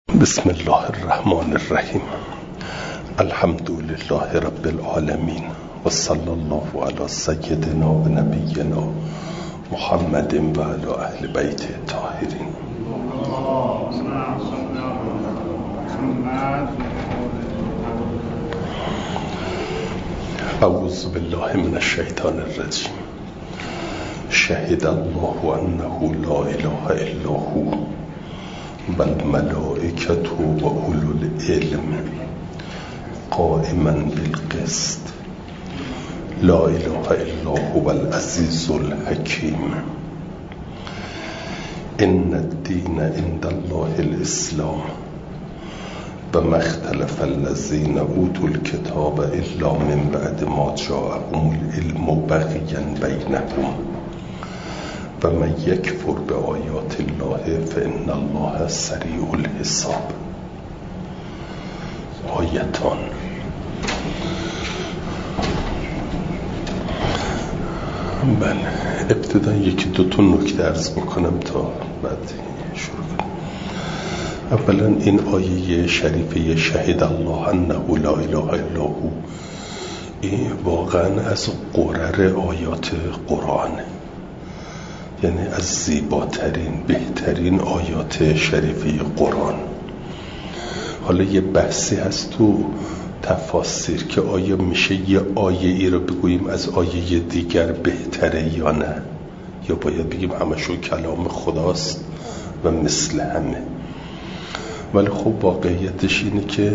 بسم الله الرحمن الرحیم. الحمد لله رب العالمین و صلی الله علی سیدنا و نبینا محمد و علی اهل بیت الطاهرین. اعوذ بالله من الشیطان الرجیم. شهد الله انه لا اله الا هو و الملائکة و اولو العلم قائما بالقسط لا اله الا هو العزیز الحکیم. ان الدین عند الله الاسلام و ما اختلف الذین اوتوا الکتاب الا من بعد ما جاءهم العلم بغیا بینهم و من یکفر بآیات الله فإن الله سریع الحساب. آیتان. بله، ابتدا یکی دو نکته عرض بکنم تا بعد شروع کنم. اولا این آیه شریفه شهد الله انه لا اله الا هو، این واقعا از قرر آیات قرآنه، یعنی از زیباترین بهترین آیات شریفه قرآن. حالا یه بحثی هست تو تفاسیر که آیا میشه یه آیه ای رو بگوییم از آیه دیگر بهتره یا نه، یا باید بگیم همشو کلام خداست و مثل همه. ولی خب واقعیتش اینه که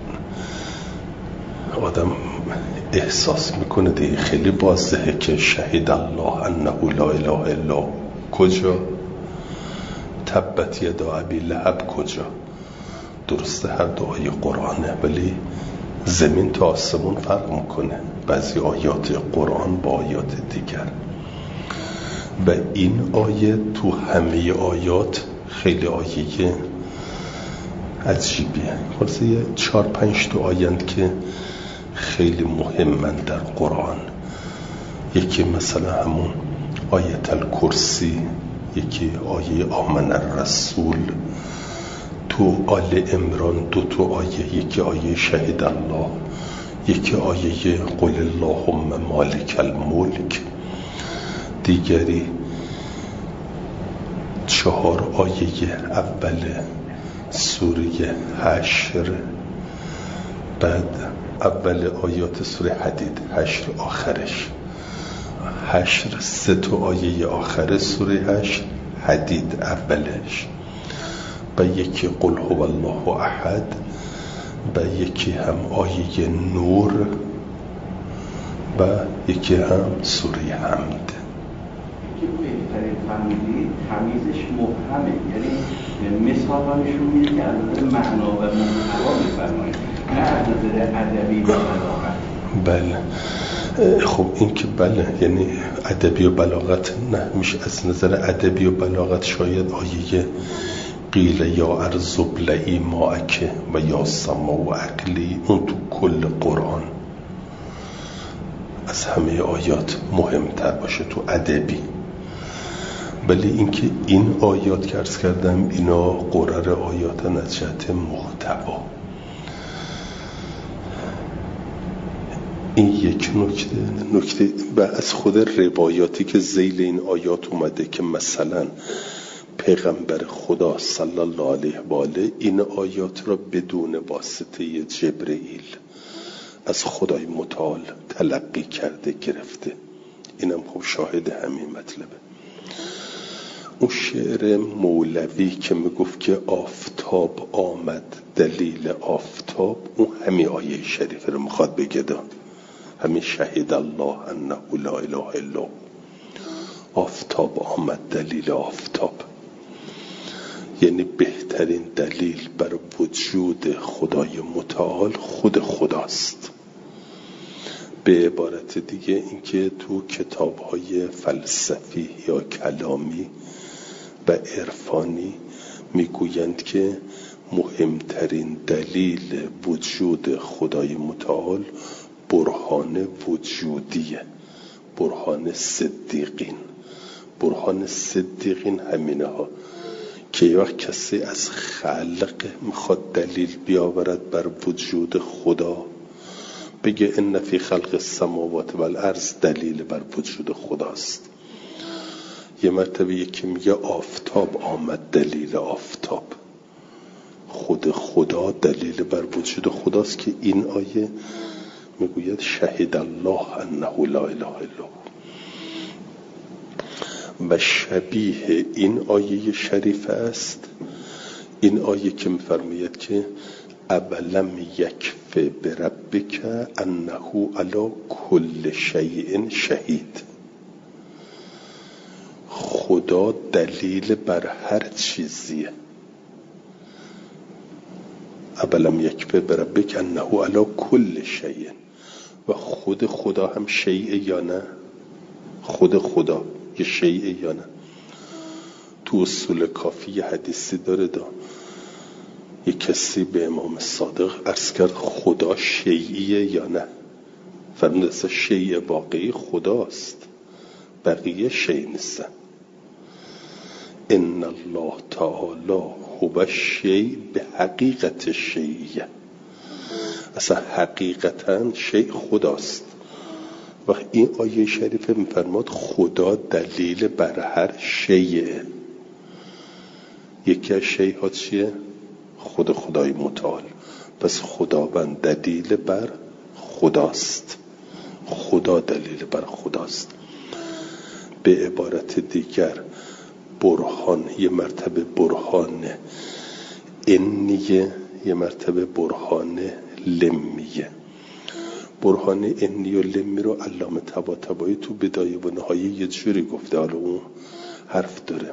آدم احساس میکنه دیگه خیلی واضحه که شهید الله انه لا اله الا هو کجا، تبت یدا ابی لهب کجا. درسته هر دو آیه قرآنه، ولی زمین تا آسمون فرق میکنه بعضی آیات قرآن با آیات دیگر. و این آیه تو همه آیات خیلی آیه عجیبیه. خلاصه یه 4-5 تا آیند که خیلی مهمن در قرآن. یکی مثلا همون آیت الکرسی، یکی آیه آمن الرسول. تو آل عمران 2 آیه، یکی آیه شهید الله، یکی آیه قل اللهم مالک الملک، دیگری 4 آیه اول سوره حشر، بعد اول آیات سوره حدید، حشر آخرش، حشر 3 آیه آخر سوره حشر، حدید اولش، و یکی قل هو الله احد، و یکی هم آیه نور، و یکی هم سوره حمد. که بهترین فهمیدید تمیزش مبهمه، یعنی مثال ها نشون میده که از نظر معنا و محتوا میفرمایید، نه از نظر ادبی و بلاغت. بله خب این که بله، یعنی ادبی و بلاغت نه، میشه از نظر ادبی و بلاغت شاید آیه قیل یا ارض ابلعی ماءک و یا سما و عقلی، اون تو کل قرآن از همه آیات مهمتر باشه تو ادبی. ولی اینکه این آیات که عرض کردم اینا قرر آیاتن از جهت محتوا. این یک نکته و از خود روایاتی که ذیل این آیات اومده که مثلا پیغمبر خدا صلی الله علیه و آله این آیات را بدون واسطه جبرئیل از خدای متعال تلقی کرده گرفته. اینم خب شاهد همین مطلبه. اون شعر مولوی که میگفت که آفتاب آمد دلیل آفتاب، اون همین آیه شریفه رو میخواد بگه، همین شهید الله انه لا اله الا هو. آفتاب آمد دلیل آفتاب، یعنی بهترین دلیل بر وجود خدای متعال خود خداست. به عبارت دیگه اینکه تو کتاب‌های فلسفی یا کلامی و عرفانی میگویند که مهمترین دلیل وجود خدای متعال برهان وجودیه، برهان صدیقین. برهان صدیقین همینه ها که یه وقت کسی از خلق میخواد دلیل بیاورد بر وجود خدا، بگه ان فی خلق السماوات والارض دلیل بر وجود خداست. یه مرتبه یکی میگه آفتاب آمد دلیل آفتاب، خود خدا دلیل بر وجود خداست، که این آیه میگوید شهد الله انه لا اله الا هو. و شبیه این آیه شریف است این آیه که میفرماید که اولم یکف بربک انه علی کل شیء شهید. خدا دلیل بر هر چیزیه. اولم یکف بربک انه علی کل شیء. و خود خدا هم شیء یا نه؟ خود خدا یه شیء یا نه؟ تو اصول کافی یه حدیثی داره یه کسی به امام صادق عرض کرد خدا شیعیه یا نه؟ فرمود اصلا شیء واقعی خداست، بقیه شیء نیستن. ان الله تعالی هو شیء به حقیقت شیعیه، اصلا حقیقتا شیء خداست. و این آیه شریفه میفرماد خدا دلیل بر هر شیء. یکی از شیء ها چیه؟ خود خدای متعال. پس خداوند دلیل بر خداست، خدا دلیل بر خداست. به عبارت دیگر برهان یه مرتبه برهان انیه، یه مرتبه برهان لمیه. برهان انی و لمی رو علامه طباطبایی تو بدایه و نهایه یه جوری گفته، حالا اون حرف داره.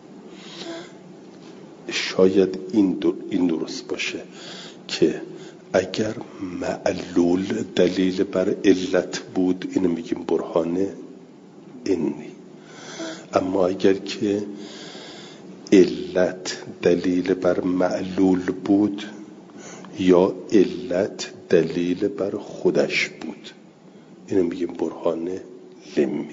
شاید این درست باشه که اگر معلول دلیل بر علت بود اینو میگیم برهان انی، اما اگر که علت دلیل بر معلول بود یا علت دلیل بر خودش بود اینو میگیم برهان لمی.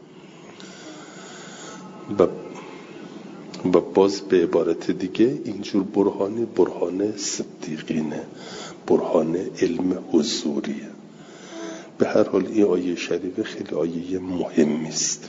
و باز به عبارت دیگه اینجور برهان صدیقینه، برهان علم حضوریه. به هر حال این آیه شریفه خیلی آیه مهمی است.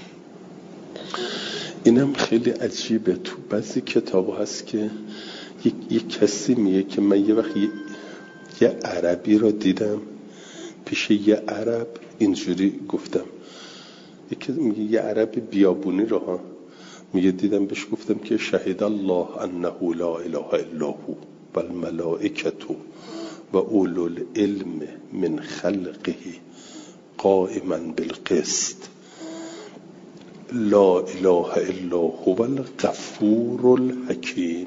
اینم خیلی عجیبه، تو بعضی کتاب هست که یک کسی میگه که من یه وقت یه عربی را دیدم، پیش یه عرب اینجوری گفتم، یکی میگه یه عرب بیابونی را میگه دیدم، بهش گفتم که شهد الله انه لا اله الا هو و الملائکه و اولو العلم من خلقه قائما بالقسط لا اله الا هو الغفور الحکیم.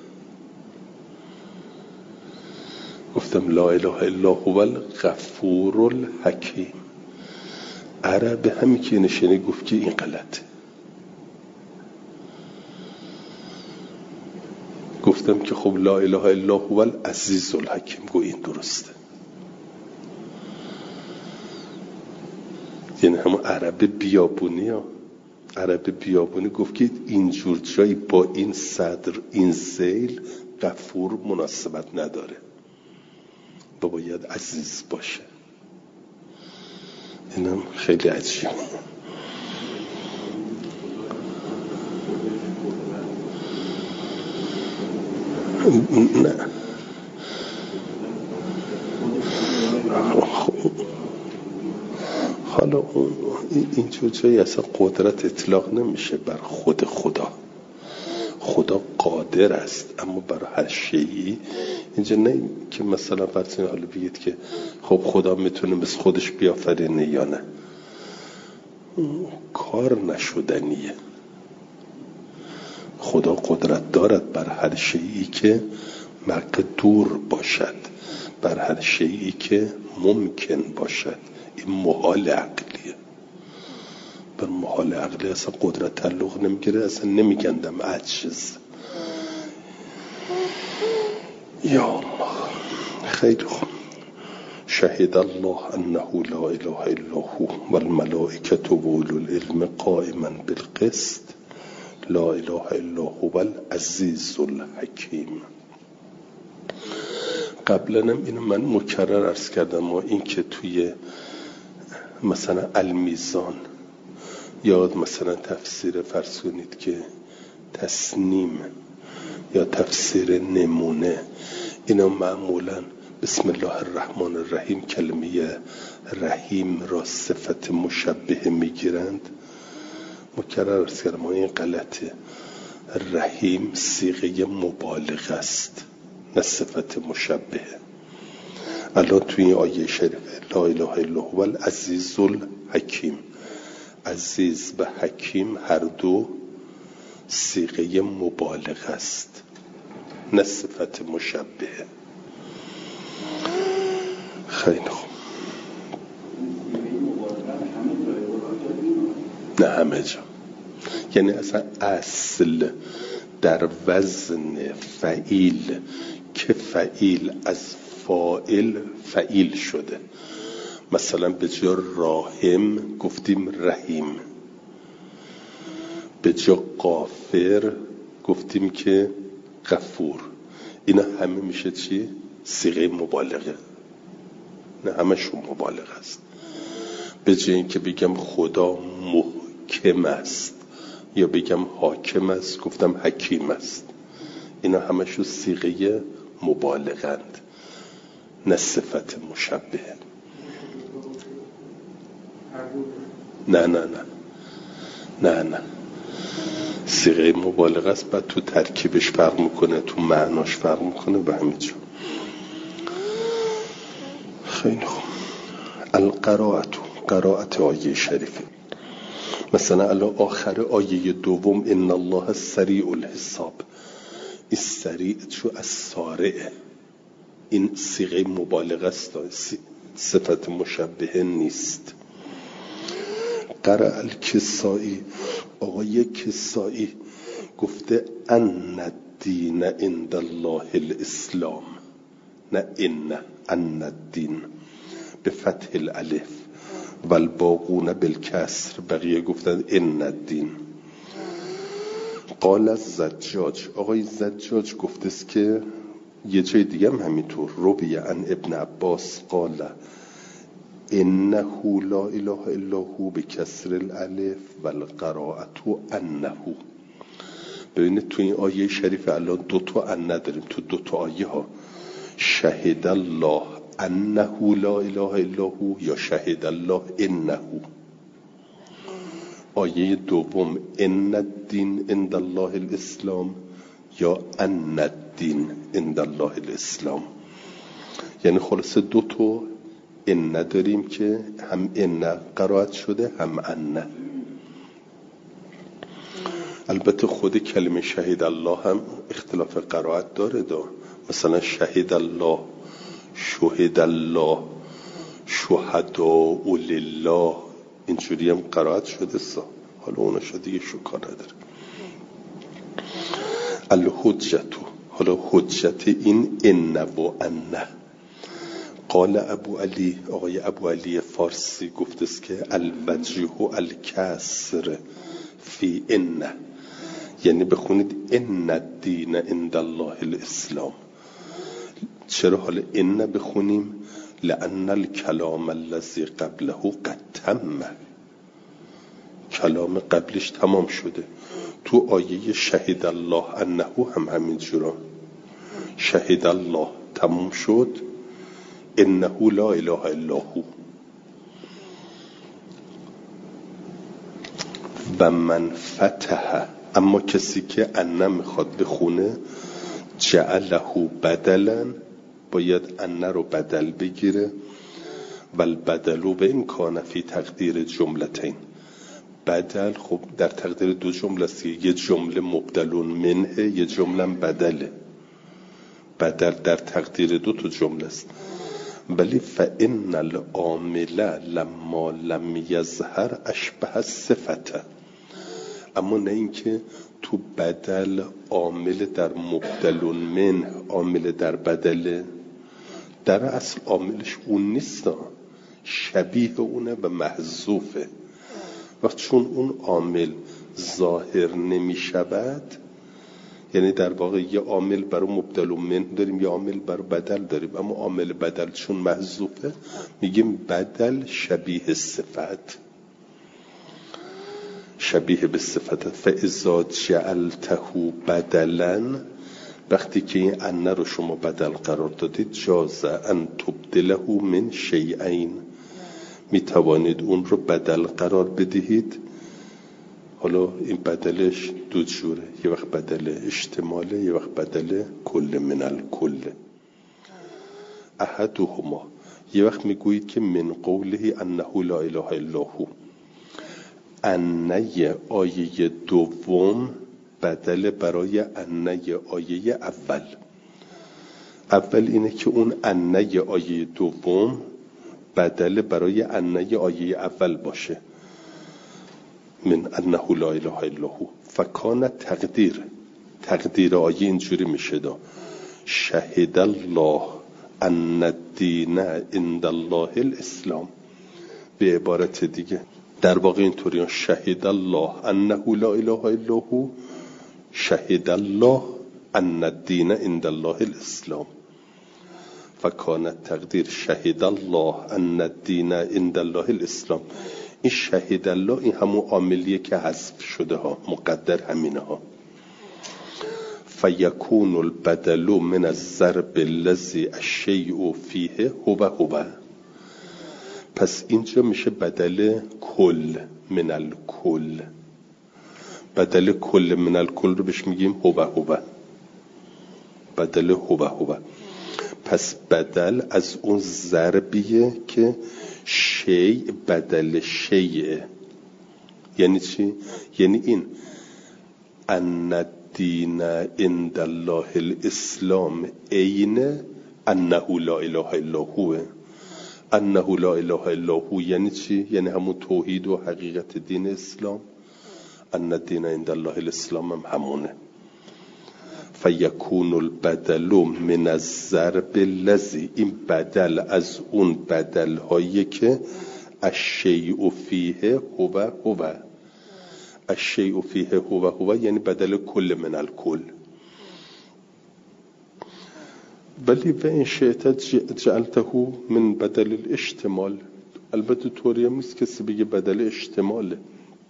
گفتم لا اله الا هو الغفور الحکیم. عرب همین که نشینه گفت که این غلطه. گفتم که خب لا اله الا هو العزیز الحکیم، گو این درسته. یعنی همون عرب بیابونی ها، عرب بیابونی گفت که اینجور جایی با این صدر این ذیل غفور مناسبت نداره و باید عزیز باشه. اینم خیلی عجیبه. نه حالا اینجور جایی اصلا قدرت اطلاق نمیشه بر خود خدا. خدا قادر است، اما برای هر شیئی اینجا نه که مثلا فرض حالا بگید که خب خدا میتونه مثل خودش بیافرینه یا نه، کار نشدنیه. خدا قدرت دارد بر هر شیئی که مقدور باشد، بر هر شیئی که ممکن باشد. این محال عقلیه. بر محال عقلی اصلا قدرت تعلق نمیگیره، اصلا نمیگندم عجز. یا الله. خیلی خوب. شهد الله انه لا اله الا هو والملائکه و اولو العلم قائما بالقسط لا اله الا هو العزیز الحکیم. قبلا هم اینو من مکرر عرض کردم، ما این که توی مثلا المیزان یا مثلا تفسیر فرض کنید که تسنیم یا تفسیر نمونه، اینا معمولا بسم الله الرحمن الرحیم کلمه رحیم را صفت مشبه میگیرند. مکرر عرض کردم این غلطه. رحیم صیغه مبالغه است نه صفت مشبه. الان توی این آیه شریفه لا اله الا هو العزیز الحکیم، عزیز و حکیم هر دو صیغه مبالغه است نه صفت مشبه. خیلی خوب. نه همه جا، یعنی اصلا اصل در وزن فعیل که فعیل از فاعل فعیل شده. مثلا به جا راحم گفتیم رحیم، به جا غافر گفتیم که غفور. اینا همه میشه چی؟ صیغه مبالغه، نه همشون مبالغه است. به جای اینکه بگم خدا محکم است یا بگم حاکم است گفتم حکیم است. اینا همشون صیغه مبالغند نه صفت مشبه. نه صیغه مبالغه است، بعد تو ترکیبش فرق میکنه، تو معناش فرق میکنه به همین جا. خیلی خوب. قرائت آیه شریفه مثلا الان آخر آیه دوم ان الله سریع الحساب، این سریع چو از سارع، این صیغه مبالغه است، صفت مشبه نیست. قرأ الکسائی، آقای کسائی گفته ان الدین عند الله الاسلام، نه ان الدین به فتح الالف و الباقون بالکسر، بقیه گفتن ان الدین. قال الزجاج، آقای زجاج گفته است که یه جای دیگه هم همینطور، روی عن ابن عباس قال انه لا اله الا هو بکسر الالف و القراءت انه. ببینید تو این آیه شریف الان دو تا ان نداریم، تو دو تا آیه ها شهد الله انه لا اله الا هو یا شهد الله انه. آیه دوم ان الدین عند الله الاسلام یا ان الدین عند الله الاسلام. یعنی خلاصه دو تا ان نداریم که هم ان قرائت شده هم ان. البته خود کلمه شهید الله هم اختلاف قرائت داره مثلا شهید الله، شهید الله، شهداء لله، اینجوری هم قرائت شده حالا اونا شده دیگه شکار نداره. الحجتو، حالا حجت این ان و انه. قال ابو علی، آقای ابو علی فارسی گفته است که الوجه الکسر فی ان، یعنی بخونید ان الدین عند الله الاسلام. چرا حالا ان بخونیم؟ لان الکلام الذی قبله قد تم، کلام قبلش تمام شده. تو آیه شهید الله انه هم همین جورا، شهید الله تمام شد، انه لا اله الا هو. و من فتح، اما کسی که ان میخواد بخونه جعله بدلا، باید ان رو بدل بگیره. و البدلو به این کان فی تقدیر جملتین، بدل خب در تقدیر دو جمله است، یه جمله مبدلون منه، یه جمله بدله. بدل در تقدیر دو تا جمله است. ولی فإن العامل لما لم یظهر اشبه الصفه، اما نه اینکه تو بدل عامل در مبدلون من، عامل در بدله، در اصل عاملش اون نیست، شبیه اونه و محذوفه. وقت چون اون عامل ظاهر نمی شود، یعنی در واقع یه عامل برای مبدل من داریم، یه عامل برای بدل داریم، اما عامل بدل چون محذوفه میگیم بدل شبیه صفت، شبیه به صفت. فاذا جعلته بدلا، وقتی که این ان رو شما بدل قرار دادید، جاز ان تبدله من شیئین، میتوانید اون رو بدل قرار بدهید. حالا این بدلش دو جوره، یه وقت بدل اشتماله، یه وقت بدل کل من الکل. احدهما، یه وقت میگویید که من قوله انه لا اله الا هو، انه آیه دوم بدل برای انه آیه اول. اول اینه که اون انه آیه دوم بدل برای انه آیه اول باشه، من انه لا اله الا هو. فکان تقدیر آیه اینجوری میشه دا شهد الله ان الدین عند الله الاسلام. به عبارت دیگه در واقع اینطوری شهد الله انه لا اله الا هو، شهد الله ان الدین عند الله الاسلام. فکان تقدیر شهد الله ان الدین عند الله الاسلام. این شهد الله این همون عاملیه که حذف شده ها، مقدر همینه ها. فیکون البدل من الضرب الذی الشیء فیه هو. پس اینجا میشه بدل کل من الکل. بدل کل من الکل رو بهش میگیم هو. بدل هو. پس بدل از اون ضربیه که شیء بدل شیء. یعنی چی؟ یعنی این ان الدین عند الله الاسلام عین انه لا اله الا هو. انه لا اله الا هو یعنی چی؟ یعنی همون توحید و حقیقت دین اسلام. ان الدین عند الله الاسلام هم همونه. فیکون البدل من الضرب الذی، این بدل از اون بدل هایی که الشیء فیه هو. الشیء فیه هو یعنی بدل کل من الکل. ولی و این شئت جعلته من بدل الاشتمال. البته طوری هم نیست کسی بگه بدل اشتماله.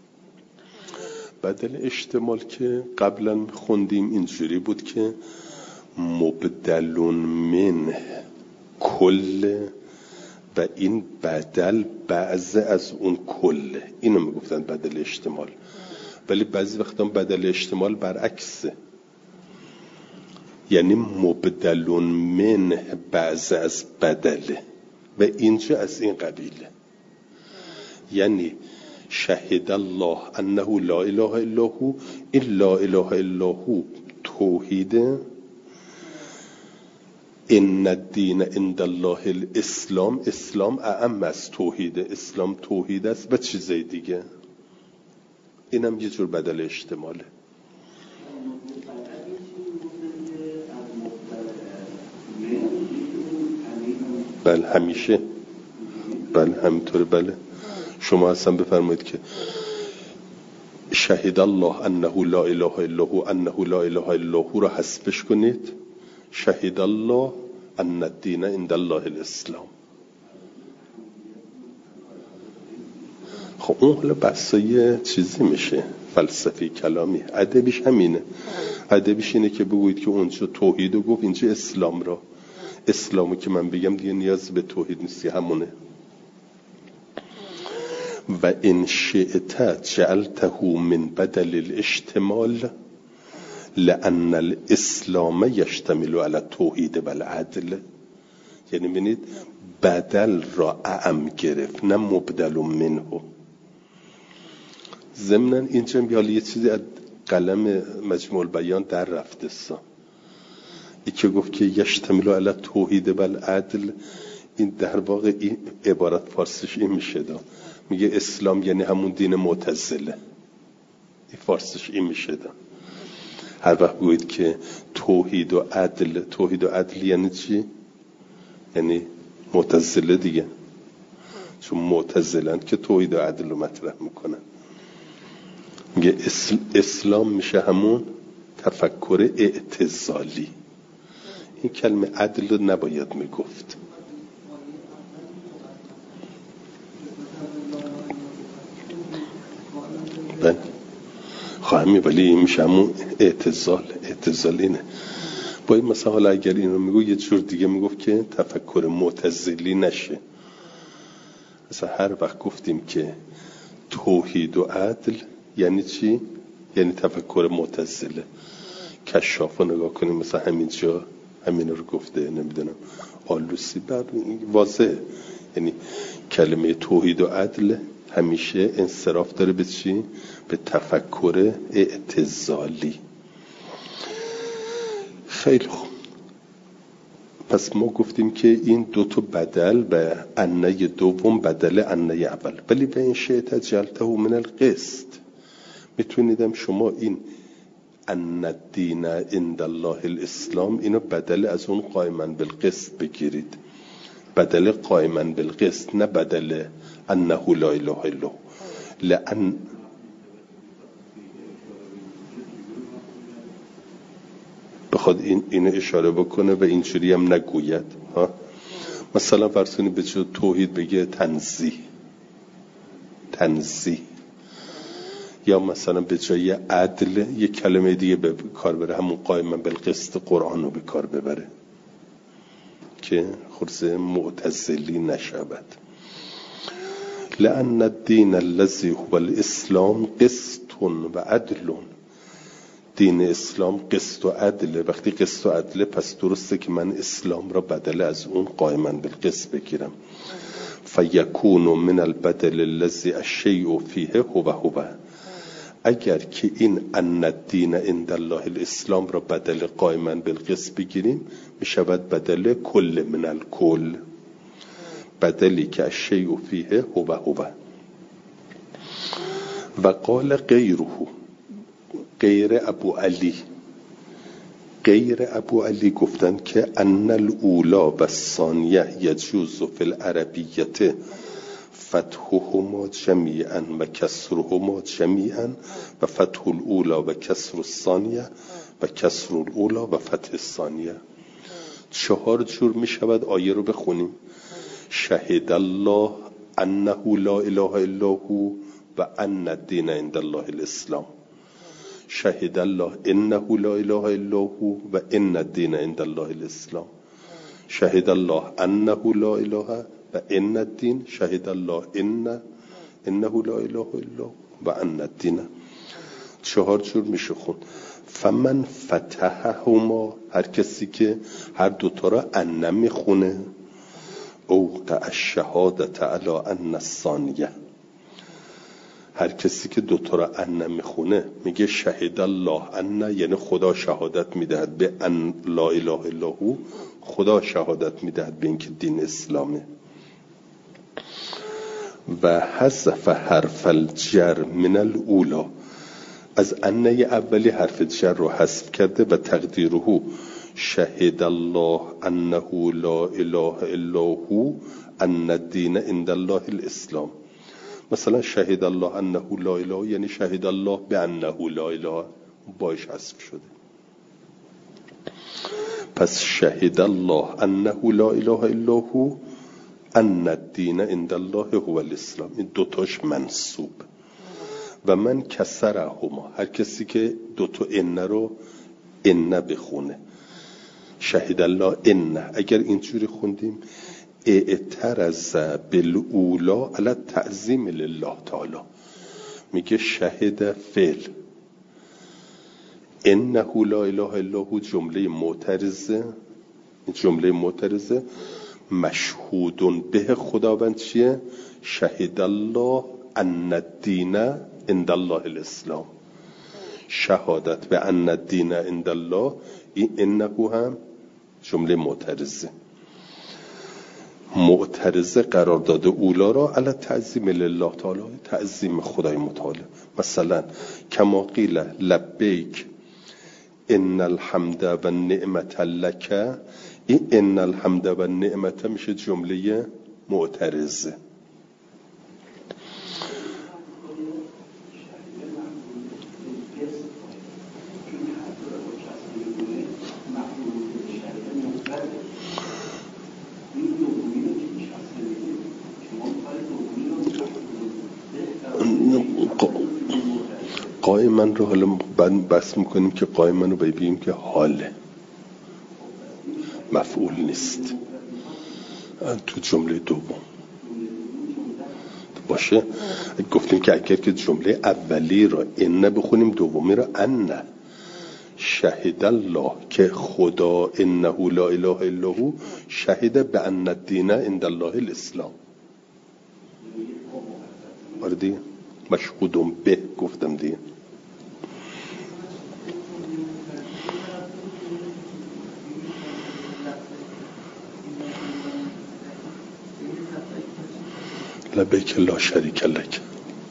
بدل اشتمال که قبلا خوندیم اینجوری بود که مبدل من کل و این بدل بعض از کل کله، اینو میگفتن بدل اشتمال. ولی بعضی وقتا بدل اشتمال برعکسه، یعنی مبدل من بعض از بدله و اینجا از این قبیله. یعنی شهد الله انه لا اله الا هو، این لا اله الا هو توحیده. ان الدین عند الله الاسلام، اسلام اعم از توحیده، اسلام توحید است و چیزای دیگه. اینم یه جور بدل اشتماله. بله همیشه، بله همینطوره. بله شما اصلا بفرمایید که شهد الله انه لا اله الا هو، انه لا اله الا هو را حذفش کنید، شهد الله ان الدین عند الله الاسلام. خب اون حالا بحثای چیزی میشه، فلسفی کلامی. ادبیش همینه. ادبیش اینه که بگویید که اونجا توحید رو گفت، اینجا اسلام را. اسلامو که من بگم دیگه نیاز به توحید نیستی، همونه. و ان شئت جعلته من بدل الاشتمال لان الاسلام یشتمل علی التوحید و العدل. یعنی ببینید بدل را اعم گرفت، نه مبدل منه. ضمناً اینجا بیالی یه چیزی از قلم مجموع البیان در رفته سا، ای که گفت که یشتمل علی التوحید و العدل، این در واقع این عبارت فارسیش این میشه دا، میگه اسلام یعنی همون دین معتزله. این فارسیش این میشه دا. هر وقت گوید که توحید و عدل، توحید و عدل یعنی چی؟ یعنی معتزله دیگه، چون معتزلند که توحید و عدل رو مطرح میکنن. میگه اسلام میشه همون تفکر اعتزالی. این کلمه عدل رو نباید میگفت. خواهمی ولی این میشه همون اعتزال اینه. باید مثلا حالا اگر این رو میگو یه جور دیگه میگفت که تفکر معتزلی نشه. مثلا هر وقت گفتیم که توحید و عدل یعنی چی؟ یعنی تفکر معتزله. کشاف رو نگاه کنیم مثلا همینجا همین رو گفته، نمیدونم آلوسی بر واضح. یعنی کلمه توحید و عدل همیشه انصراف داره به چی؟ به تفکر اعتزالی. خیلی خوب، پس ما گفتیم که این دو تا بدل به انه دوم بدل انه اول. ولی به این شیء تجلته من القسط، میتونیدم شما این ان الدین عند الله الاسلام اینو بدل از اون قائما بالقسط بگیرید. بدل قائما بالقسط، نه بدل انه لا اله الا هو. لأن بخواد اینو اشاره بکنه و اینجوری هم نگوید ها. مثلا فرضونی به جای توحید بگه تنزیه، یا مثلا به جای عدل یک کلمه دیگه به کار بره، همون قائما بالقسط قرآن رو به کار ببره که خرصه معتزلی نشود. لأن الدین الذی هو الاسلام قسط و عدل. دین اسلام قسط و عدله. وقتی قسط و عدله پس درسته که من اسلام را بدل از اون قائما بالقسط بگیرم. فیکون من البدل الذی الشیء فیه هو. اگر که این ان الدین عند الله الاسلام را بدل قائما بالقسط بگیریم میشود بدل کل من الکل، بدلی که الشیء فیه هو. و قال غیر ابو علی گفتن که ان الاولا و الثانیه یجوز فی العربیت فتحهما جمیعا و کسرهما جمیعا و فتح الاولا و کسر الثانیه و کسر الاولا و فتح الثانیه. 4 جور می شود آیه رو بخونیم. شهد الله انه لا اله الا هو و ان الدین عند الله الاسلام. شهد الله انه لا اله الا هو و ان الدین عند الله الاسلام. شهد الله انه لا اله و ان الدین. شهد الله انه لا اله الا و ان الدین. 4 جور میشه خون. فمن فتحهما، هر کسی که هر دوتا را ان میخونه، اوقع الشهادت علی ان الثانیه. هر کسی که دوتا را ان میخونه میگه شهد الله ان، یعنی خدا شهادت میدهد به ان لا اله الا هو، خدا شهادت میدهد به اینکه دین اسلامه. و حذف حرف الجر من الاولا، از انه اولی حرف جر رو حذف کرده و تقدیره شهد الله انه لا اله الا هو ان الدین عند الله الاسلام. مثلا شهد الله انه لا اله یعنی شهد الله به انه لا اله، باش حذف شده. پس شهد الله انه لا اله الا هو ان الدین عند الله هو الاسلام. این دوتاش منصوب. و من کسرهما، هر کسی که دوتا ان رو ان بخونه، شهد الله ان، اگر اینجوری خوندیم اعترض بالاولا علی تعظیم لله تعالی، میگه شهد فعل، انه لا اله الا هو جمله معترضه مشهود به خداوند چیه؟ شهد الله ان الدین عند الله الاسلام. شهادت به ان الدین عند الله، این انه هم جمله معترضه قرار داده اولا را علی تعظیم لله تعالی، تعظیم خدای متعال. مثلا کما قیل لبیک ان الحمد و النعمت لک، این ان الحمد و النعمت میشه جمله معترضه. قائما رو حالا بس میکنیم که قائما رو بگیم که حاله، مفعول نیست تو جمله دوم باشه. گفتیم که اگر که جمله اولی را ان بخونیم دومی را ان. شهد الله که خدا انه لا اله الا هو شهد بان الدین عند الله الاسلام. آره دیگه مشهودم به گفتم دیگه. لبیک لا شریک لک.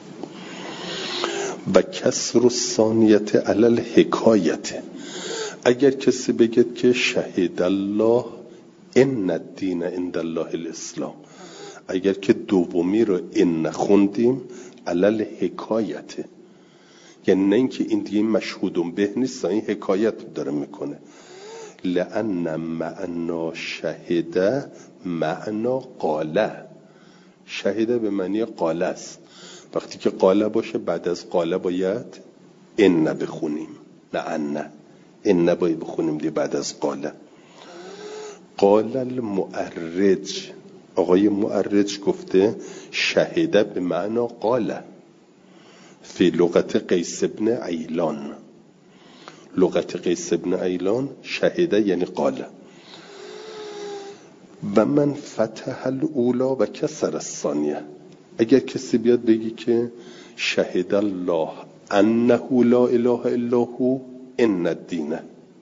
و کسر الثانیت علی الحکایت، اگر کسی بگه که شهد الله ان الدین عند الله الاسلام، اگر که دومی رو ان خوندیم علی الحکایت، یعنی نه اینکه این دیگه مشهودم به نیست، این حکایت داره میکنه. لأن معنا شهد معنا قاله، شهده به معنی قاله است. وقتی که قاله باشه بعد از قاله باید ان بخونیم، نه ان باید بخونیم دی بعد از قاله. قال المؤرج، آقای مؤرج گفته شهده به معنا قاله فی لغت قیس ابن عیلان. لغت قیس ابن عیلان شهده یعنی قاله. و من فتح الاولا و کسر الثانیه، اگر کسی بیاد بگی که شهد الله انه لا اله الا هو ان الدین،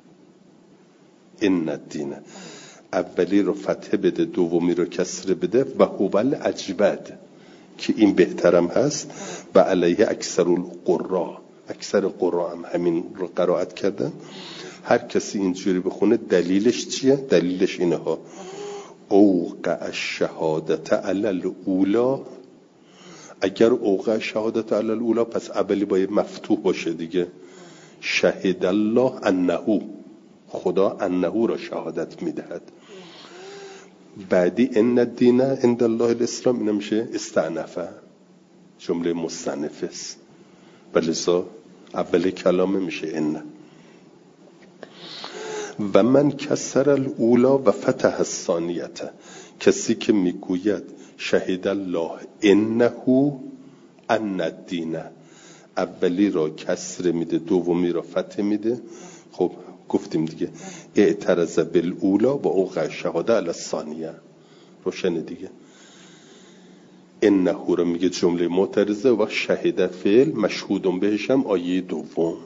اولی رو فتح بده دومی رو کسر بده. و هو الاجود، که این بهترم هست. و علیه اکثر القراء، اکثر قراء هم همین رو قرائت کردن. هر کسی اینجوری بخونه دلیلش چیه؟ دلیلش اینه ها: اوقع الشهادت علی الاولا. اگر اوقع شهادت علی الاولا پس اولی باید مفتوح باشه دیگه. شهد الله انه، خدا انه را شهادت میدهد. بعدی ان الدین عند الله الاسلام، این میشه استعنفه، جمله مستأنفه است، ولذا اول کلام میشه ان. و من کسر الاولا و فتح الثانیه، کسی که میگوید شهد الله انه ان الدین، اولی را کسر میده دومی را فتح میده. خب گفتیم دیگه اعترض بالاولا و اوقع شهاده علی الثانیه، روشن دیگه. انه رو میگه جمله معترضه و شهد فعل مشهودم بهشم آیه دوم.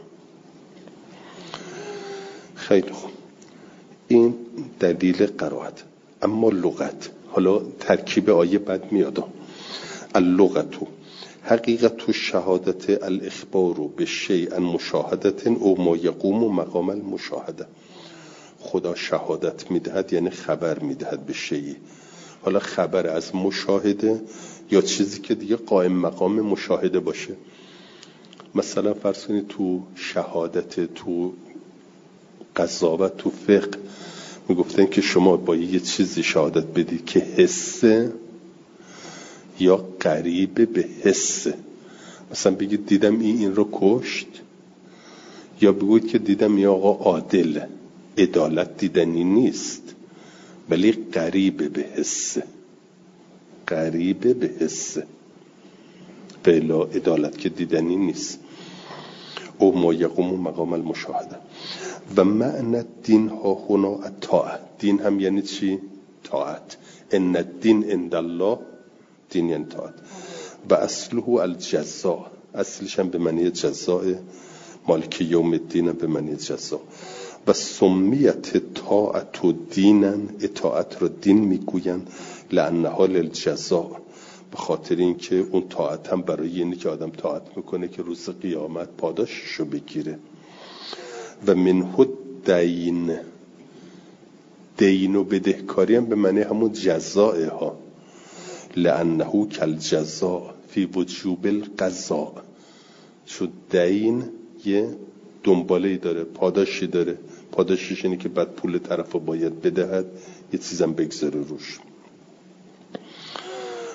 خیلی خوب، این دلیل قرائت. اما لغت، حالا ترکیب آیه بعد میاد. اللغت حقیقت الشهادت الاخبار بشیء مشاهدت او ما یقوم مقام المشاهده. خدا شهادت میدهد یعنی خبر میدهد به شیء، حالا خبر از مشاهده یا چیزی که دیگه قائم مقام مشاهده باشه. مثلا فرض کنید تو شهادت، تو قضاوت، تو فقه میگفتن که شما با یه چیزی شهادت بدید که حسه یا قریب به حسه. مثلا بگید دیدم این رو کشت، یا بگید که دیدم این آقا عادل. عدالت دیدنی نیست ولی قریب به حسه، قریب به حسه، بلا عدالت که دیدنی نیست. او ما یقوم مقام المشاهده. و معنی دین ها هنا الطاعه، دین هم یعنی چی؟ طاعت. ان الدین عند الله، دین یعنی طاعت. و اصله الجزاء، اصلش هم به معنی جزاء، مالک یوم الدین به معنی جزاء. و سمیت طاعت و دینن، اطاعت رو دین میگوین، لانها للجزاء، به خاطر اینکه اون طاعت هم برای اینه که آدم طاعت میکنه که روز قیامت پاداششو بگیره. و منه دین، دین و بدهکاری هم به معنی همون جزاء ها، لانه کل جزاء فی وجوب القضاء. چون دین یه دنباله‌ای داره، پاداشی داره، پاداشش اینه که بعد پول طرفو باید بدهد، یه چیزم بگذاره روش.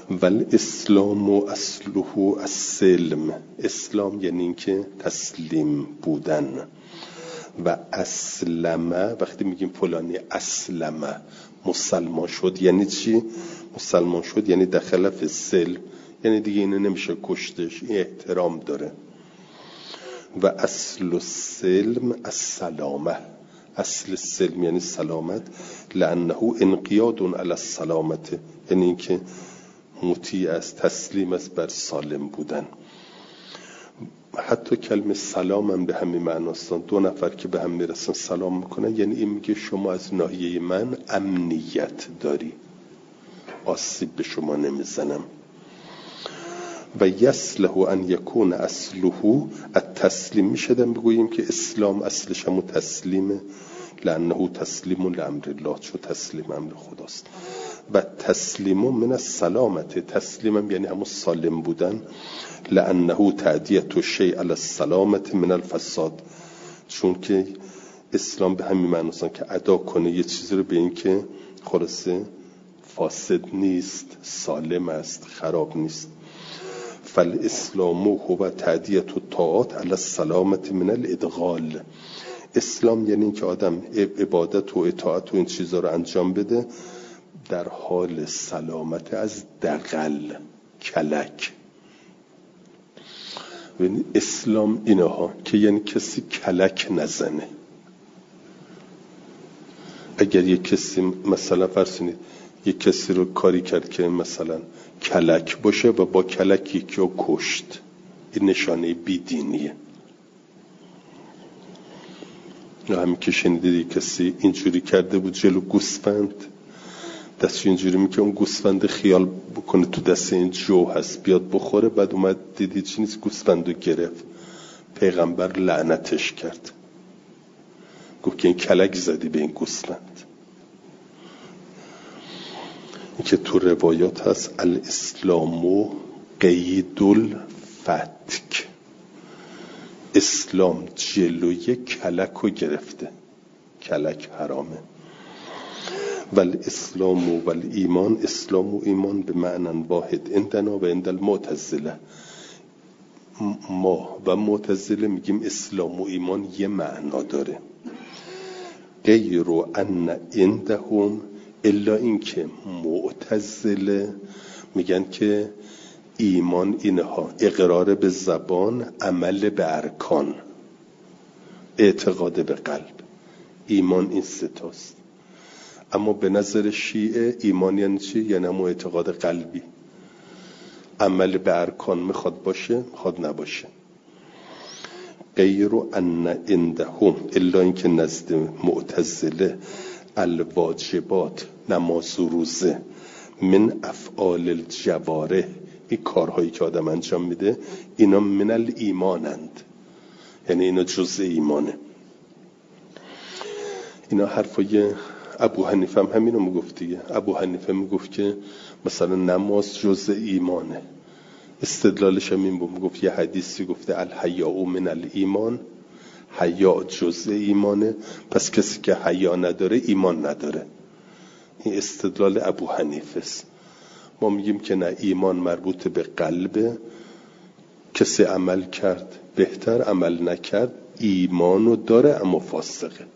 ول اسلام و اصله السلم. اسلام یعنی این که تسلیم بودن. و اسلمه، وقتی میگیم فلانی اسلمه مسلمان شد یعنی چی؟ مسلمان شد یعنی دخل فی السلم، یعنی دیگه اینو نمیشه کشتش، این احترام داره. و اصل السلم السلامه. اصل السلم یعنی سلامت. لانه انقیاد علی السلامت، یعنی این که مطیع است، تسلیم است بر سالم بودن. حتی کلمه سلام هم به همین معناستان. دو نفر که به هم میرسن سلام میکنن، یعنی این میگه شما از ناحیه من امنیت داری، آسیب به شما نمیزنم. و یصلح ان یکون اصله التسلیم. میشدن بگوییم که اسلام اصلش همون تسلیمه، لانه تسلیم لامر الله، چون تسلیم امر خداست. و تسلیم من السلامت، تسلیمم یعنی همون سالم بودن. لانه تعدیت شیء علی السلامت من الفساد، چون که اسلام به همین معناست که ادا کنه یه چیزی رو به این که خلاصه فاسد نیست، سالم است، خراب نیست. فالاسلام هو تعدیت الطاعات علی السلامت من الادغال. اسلام یعنی این که آدم عبادت و اطاعت و این چیزا رو انجام بده در حال سلامت از دغل، کلک. یعنی اسلام اینها که یعنی کسی کلک نزنه. اگر یک کسی مثلا فرض یک کسی رو کاری کرد که مثلا کلک باشه و با کلک یکی رو کشت، این نشانه بیدینیه. همین که شنیدید کسی اینجوری کرده بود جلو گوسفند، دستش اینجوری میکنه اون گوسفند خیال بکنه تو دست این جو هست بیاد بخوره، بعد اومد دیدی چی نیست، گوسفندو گرفت. پیغمبر لعنتش کرد، گفت که این کلک زدی به این گوسفند. این که تو روایات هست الاسلام قید الفتک، اسلام جلوی کلک رو گرفته، کلک حرامه. والاسلام و والایمان، اسلام و ایمان به معنی واحد عندنا و عند المعتزله. ما و معتزله میگیم اسلام و ایمان یه معنا داره. غیر ان عندهم، الا این که معتزله میگن که ایمان اینها اقرار به زبان، عمل به ارکان، اعتقاد به قلب. ایمان این ستاست. اما به نظر شیعه ایمان یعنی چی؟ یعنی همون اعتقاد قلبی، عمل به ارکان میخواد باشه میخواد نباشه. غیر ان عندهم، الا این که نزد معتزله الواجبات، نماز و روزه، من افعال الجوارح، این کارهایی که آدم انجام میده اینا من الایمانند، یعنی اینا جزء ایمانه. اینا حرفای ابو حنیفه هم همینو میگفت دیگه. ابو حنیفه میگفت که مثلا نماز جزء ایمانه. استدلالش هم این بود، میگفت یه حدیثی گفته الحیاء من الایمان، حیا جزء ایمانه، پس کسی که حیا نداره ایمان نداره. این استدلال ابو حنیفه است. ما میگیم که نه، ایمان مربوط به قلبه، کسی عمل کرد بهتر، عمل نکرد ایمانو داره اما فاسقه.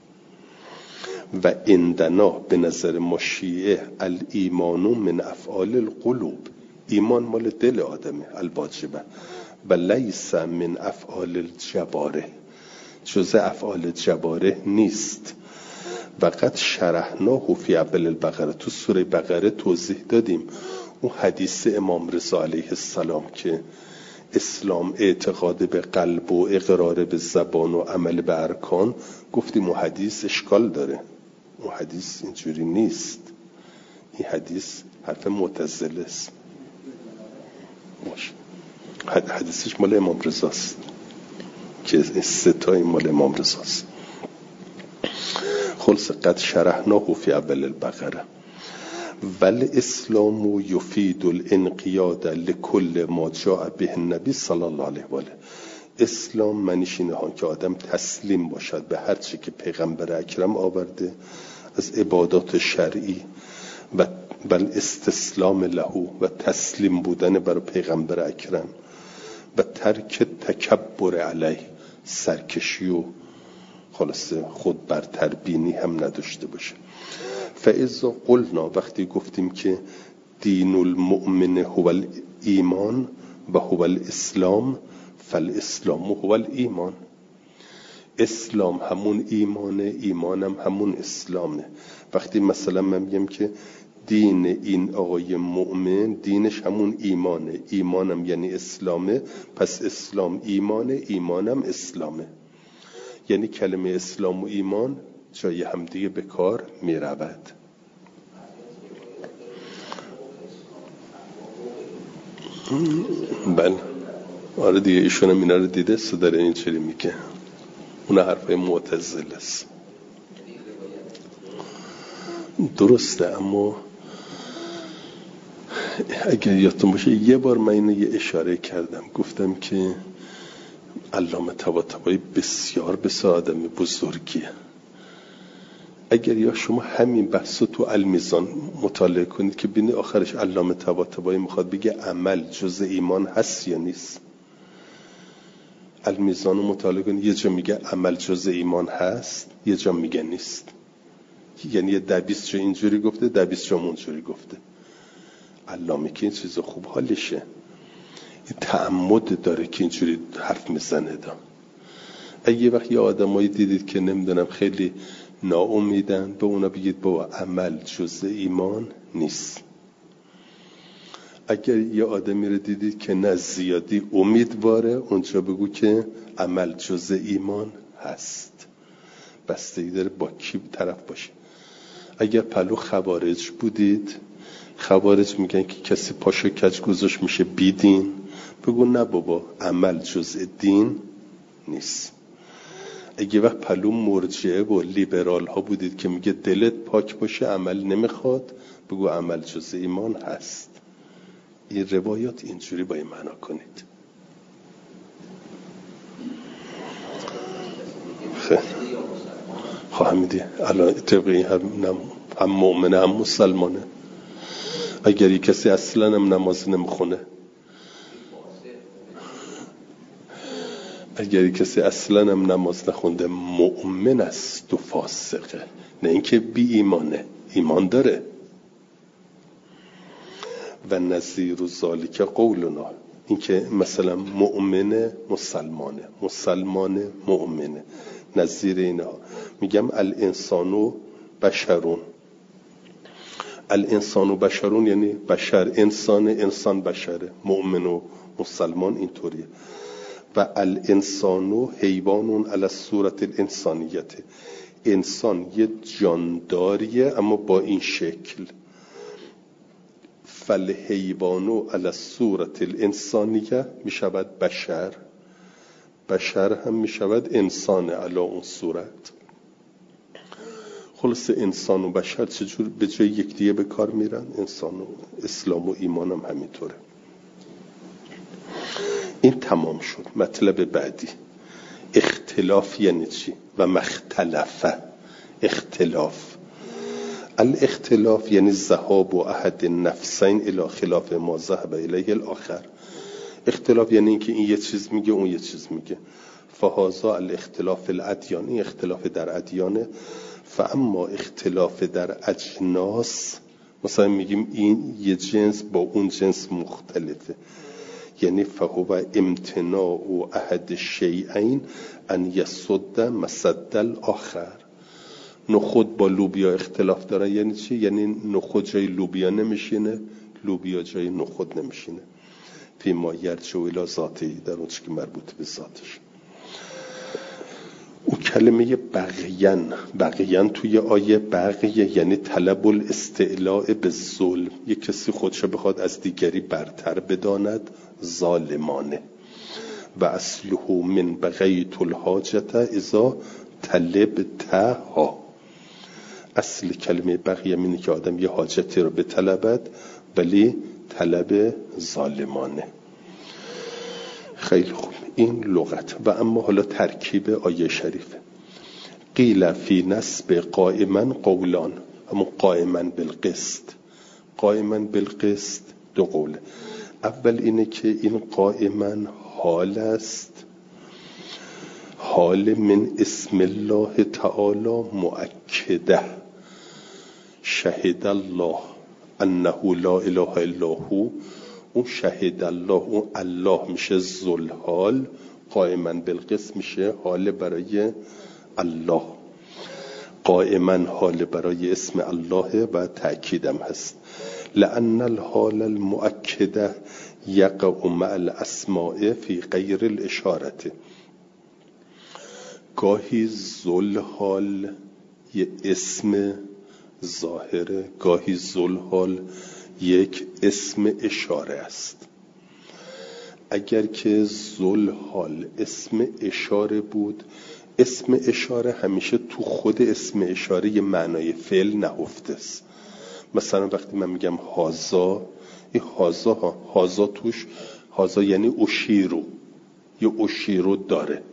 و عندنا به نظر ما شیعه الایمان من افعال القلوب، ایمان مال دل آدمه، الواجبه، و لیس من افعال الجوارح، جزء افعال جوارح نیست. و قد شرحناه فی اول البقره، تو سوره بقره توضیح دادیم اون حدیث امام رضا علیه السلام که اسلام اعتقاد به قلب و اقرار به زبان و عمل به ارکان. گفتیم اون حدیث اشکال داره، اون حدیث اینجوری نیست، این حدیث حرف معتزله است. حدیثش مال امام رضاست که ستای مال امام رضاست. خلص قد شرحناه فی اول البقره. ول اسلام یفید الانقیاد لکل ما جاء به النبی صلی الله علیه و آله. اسلام معنیش اینه که آدم تسلیم باشد به هر چی که پیغمبر اکرم آورده از عبادات شرعی و بل استسلام له و تسلیم بودن برای پیغمبر اکرم و ترک تکبر علیه، سرکشی و خلاصه خود برتربینی هم نداشته باشه. فاذا قلنا، وقتی گفتیم که دین المؤمن هو الایمان و هو الاسلام فالاسلام هو الایمان، اسلام همون ایمانه، ایمانم همون اسلامه. وقتی مثلا من میگم که دین این آقای مؤمن دینش همون ایمانه، ایمانم یعنی اسلامه، پس اسلام ایمانه، ایمانم اسلامه. یعنی کلمه اسلام و ایمان جای همدیگه به کار می رود. بله آره دیگه، ایشون هم اینا رو دیده، سو داره اینجوری میگه. اون حرفای معتزله است. درسته، اما اگر یادتون باشه یه بار من اینو یه اشاره کردم، گفتم که علامه طباطبایی بسیار آدم بزرگیه. اگر یا شما همین بحثو تو المیزان مطالعه کنید که بینید آخرش علامه طباطبایی میخواد بگه عمل جز ایمان هست یا نیست. المیزان رو مطالعه کنید، یه جا میگه عمل جز ایمان هست، یه جا میگه نیست. یعنی 10-20 جا اینجوری گفته، 10-20 جا اونجوری گفته. علامه که این چیز خوب حالشه، این تعمد داره که اینجوری حرف میزنه. اگه یه وقت یه آدمایی دیدید که نمیدونم خیلی ناامیدن، به اونا بگید بابا عمل جز ایمان نیست. اگر یه آدمی رو دیدید که نه زیادی امیدواره، اونجا بگو که عمل جز ایمان هست. بستگی داره با کی طرف باشه. اگر پلو خوارج بودید، خوارج میگن که کسی پاشو کج گذاشت میشه بیدین، بگو نه بابا عمل جز دین نیست. اگه وقت پلو مرجعه و لیبرال ها بودید که میگه دلت پاک باشه عمل نمیخواد، بگو عمل جز ایمان هست. این روایات اینجوری باید معنا کنید. خواهم دیگه الان طبقی هم مؤمنه هم مسلمانه. اگر کسی اصلا هم نماز نمیخونه، اگر کسی اصلا هم نماز نخونده مؤمن است و فاسقه، نه اینکه بی ایمانه، ایمان داره. و نظیر ذالک قولنا، اینکه مثلا مؤمنه مسلمانه، مسلمانه مؤمنه، نظیر اینا. میگم الانسانو بشرون، الانسانو بشرون یعنی بشر انسان، انسان بشره، مؤمن و مسلمان اینطوریه. و الانسانو حیوانون علی صورت الانسانیت، انسان یه جانداریه اما با این شکل. فالحیوانو علی صورت الانسانیه میشود بشر، بشر هم میشود انسان علی اون صورت. خلاص انسان و بشر چجور به جای یکدیگه به کار میرن؟ انسان و اسلام و ایمان هم همینطوره. این تمام شد. مطلب بعدی اختلاف یعنی چی؟ و مختلفه اختلاف. الاختلاف یعنی ذهاب و احد النفسین الی خلاف ما ذهب الیه الاخر. اختلاف یعنی اینکه این یه چیز میگه اون یه چیز میگه. فهذا الاختلاف الادیان، این اختلاف در ادیانه. فاما اختلاف در اجناس، مثلا میگیم این یه جنس با اون جنس مختلفه، یعنی فهو امتناع و احد شیئین ان یسد مسد الاخر. نخود با لوبیا اختلاف داره یعنی چی؟ یعنی نخود جای لوبیا نمیشینه، لوبیا جای نخود نمیشینه. فیما یرجع الی ذاتی، در اون چیزی که مربوط به ذاتش. او کلمه بغیان توی آیه بغیه یعنی طلب الاستعلاء به ظلم. یک کسی خودشو بخواد از دیگری برتر بداند، ظالمانه. و اصله من بغیت الحاجت اذا طلبتها. اصل کلمه بغیه اینه که آدم یه حاجتی رو بطلبد ولی طلب ظالمانه. خیلی خوب، این لغت. و اما حالا ترکیب آیه شریفه. قیل فی نسب قائما قولان، همون قائما بالقسط، قائما بالقسط دو قوله. اول اینه که این قائما حال است، حال من اسم الله تعالی مؤکده. شهد الله انه لا اله الا هو، اون شهد الله، اون الله میشه ذوالحال، قائما بالقسط میشه حال برای الله. قائما حال برای اسم الله و تأکیدم هست. لأن الحال المؤکده یقع مع الاسماء فی غیر الاشاره. گاهی ذوالحال یه اسم ظاهره، گاهی ذوالحال یک اسم اشاره است. اگر که ذوالحال اسم اشاره بود، اسم اشاره همیشه تو خود اسم اشاره یه معنای فعل نهفته است. مثلا وقتی من میگم هازا، این هازا توش، هازا یعنی اشیرو، یه اشیرو داره.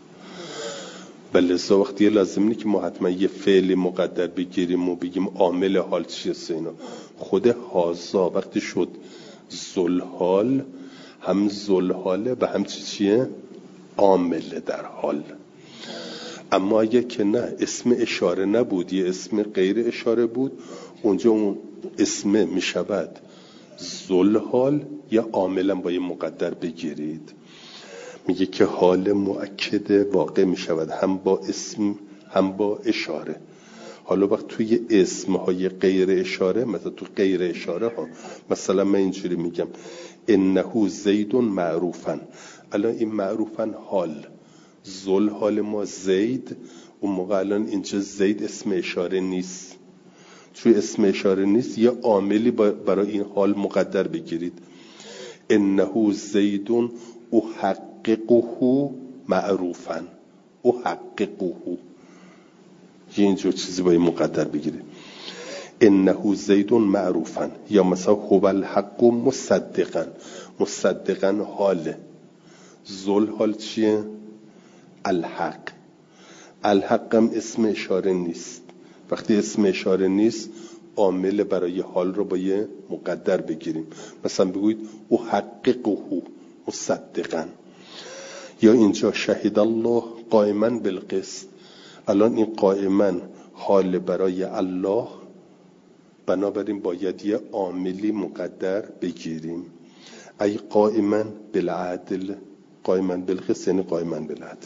بلذا وقتی لازم نیست که ما حتما یه فعل مقدر بگیریم و بگیم عامل حال چیه اینا. خود هازا وقتی شد ذوالحال، هم ذوالحاله و هم چیه؟ عامل در حال. اما اگه که نه اسم اشاره نبود، یه اسم غیر اشاره بود، اونجا اون اسم میشود ذوالحال یا عاملا با یه مقدر بگیرید. میگه که حال مؤکده واقع میشود هم با اسم هم با اشاره. حالا وقت توی اسم های غیر اشاره، مثلا تو غیر اشاره ها، مثلا من اینجوری میگم انه زید معروفن، الان این معروفن حال، ذوالحال ما زید، اون موقع الان اینجا زید اسم اشاره نیست. توی اسم اشاره نیست، یه عاملی برای این حال مقدر بگیرید. انه زید احققه معروفن، احققه، یه اینجور چیزی باید مقدر بگیرید. انه زید معروفن، یا مثلا هو الحق مصدقا، مصدقا حاله. ذوالحال چیه؟ الحق. الحق هم اسم اشاره نیست. وقتی اسم اشاره نیست، عامل برای حال رو با یه مقدر بگیریم. مثلا بگوید احققه مصدقا. یا اینجا شهد الله قائما بالقسط، الان این قائما حال برای الله، بنابراین باید یه عاملی مقدر بگیریم. ای قائما بالعدل، قائما بالقسط یعنی قائما بالعدل.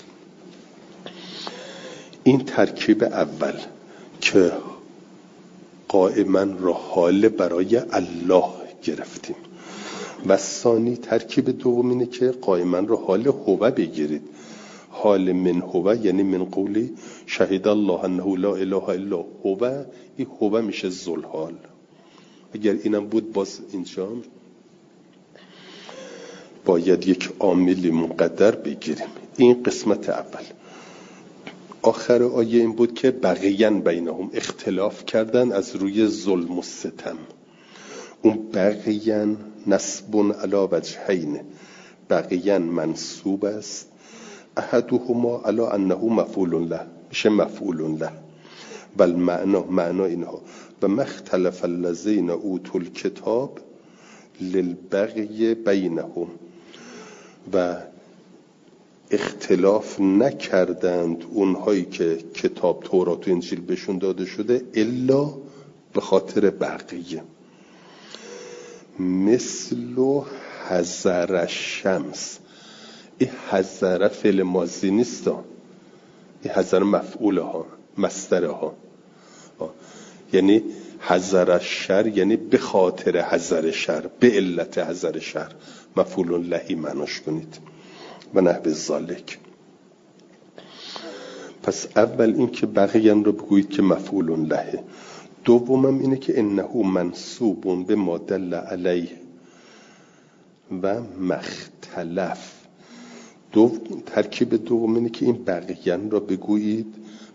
این ترکیب اول که قائما را حال برای الله گرفتیم. و ثانی ترکیب دوم اینه که قائما را حال هو بگیرید. حال من هو یعنی من قولی شهد الله انه لا اله الا هو، این هو میشه ذوالحال. اگر اینم بود باز اینجا باید یک عاملی مقدر بگیریم. این قسمت اول. آخر آیه این بود که بغیان بینهم، اختلاف کردن از روی ظلم و ستم. اون بغیان نصب علی وجهین، بغیان منصوب است، احدهما علی انه مفعول له، میشه مفعول له. بل معنا اینها و مختلف الذین اوتوا الکتاب للبغی بینهم، و اختلاف نکردند اونهایی که کتاب تورات و انجیل بهشون داده شده الا به خاطر بقیه. مثل حذر الشمس، این حذر فعل ماضی نیست، این حذر مفعول ها، مصدر ها. یعنی حذر الشر یعنی به خاطر حذر شر، به علت حذر شر، مفعول لهی معناش کنید و نحو ذالک. پس اول این که بقیان رو بگویید که مفعول لهه. دومم اینه که انه منصوب به ما دل علیه و مختلف. ترکیب دوم اینه که این بقیان رو بگویید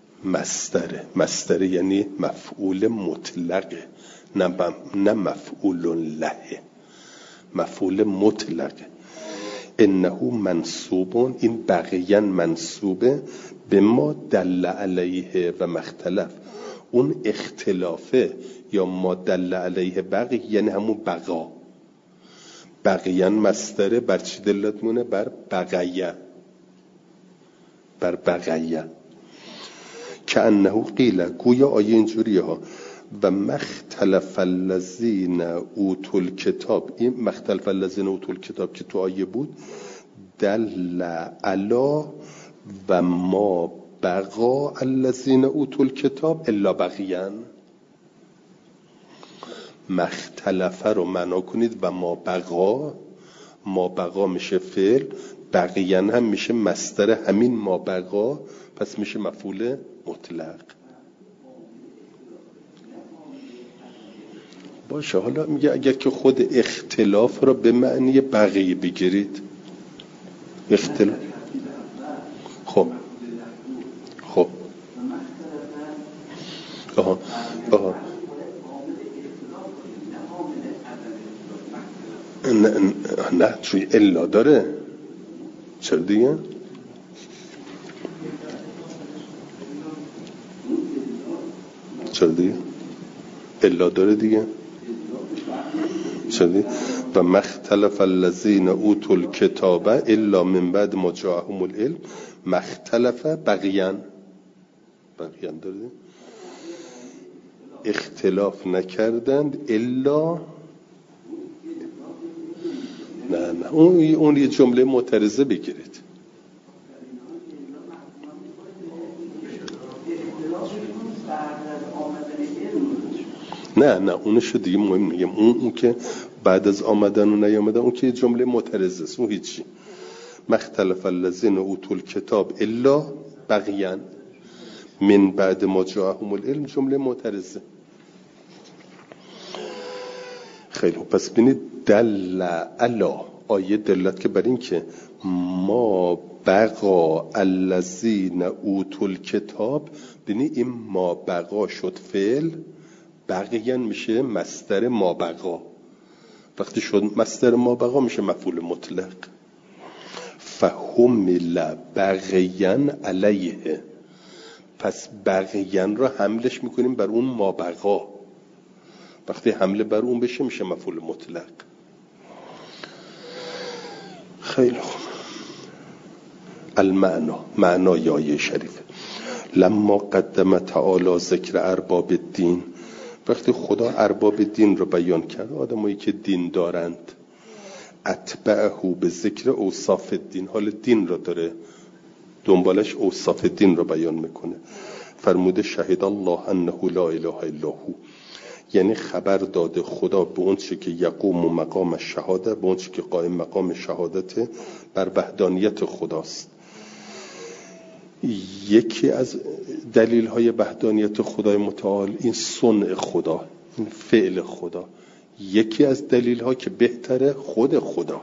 مصدره یعنی مفعول مطلقه، نه مفعول لهه، مفعول مطلقه. انه منصوبون، این بقیان منصوبه به ما دل علیه و مختلف، اون اختلافه یا ما دل علیه بقی یعنی همون بقا. بقیان مصدره بر چی دلت مونه؟ بر بقیه، بر بقیه. که انه قیل، گویا آیه اینجوریه ها، و مختلف الذین اوتوا الکتاب. این مختلف الذین اوتوا الکتاب که تو آیه بود دل علی و ما بقا الذین اوتوا الکتاب الا بقیان. مختلفه رو معنا کنید و ما بقا، ما بقا میشه فعل، بقیان هم میشه مصدر همین ما بقا، پس میشه مفعول مطلق. باشه، حالا میگه اگر که خود اختلاف را به معنی بقیه بگیرید، اختلاف. خب نه چون الا داره. چرا دیگه؟ الا داره دیگه. چرا دیگه؟ و مختلف الذین اوتوا الکتاب الا من بعد ما جاءهم العلم. مختلف بقیان داره. اختلاف نکردند الا، نه اون یه جمله معترضه بگیرید. نه اونشو دیگه مهم میگم. اون که بعد از آمدن و نیامدن، اون که یه جمله معترضه است، اون هیچی. مختلف الذین اوتوا الکتاب الا بقیان من بعد ما جاءهم العلم، جمله معترضه. خیلی خوب، پس ببینید دل علا، آیه دلت که بر این که ما بقا الذین اوتوا الکتاب، ببینید این ما بقا شد فعل، بقیان میشه مصدر ما بقا. وقتی شد مصدر ما بقا میشه مفعول مطلق. فحمل بقیان علیه، پس بقیان را حملش میکنیم بر اون ما بقا. وقتی حمله بر اون بشه میشه مفعول مطلق. خیلی خوب. المعنا، معنای آیه شریفه. لما قدم تعالی ذکر ارباب الدین، وقتی خدا ارباب دین رو بیان کرد، آدمایی که دین دارند، اتبعه به ذکر اوصاف الدین، حال دین رو داره دنبالش اوصاف دین رو بیان میکنه. فرموده شهد الله انه لا اله الا هو، یعنی خبر داده خدا به اون چی که یقوم مقام شهاده، به اون چی که قائم مقام شهادت بر وحدانیت خداست. یکی از دلیل های وحدانیت خدای متعال این صنع خدا، این فعل خدا. یکی از دلیل ها که بهتره خود خدا.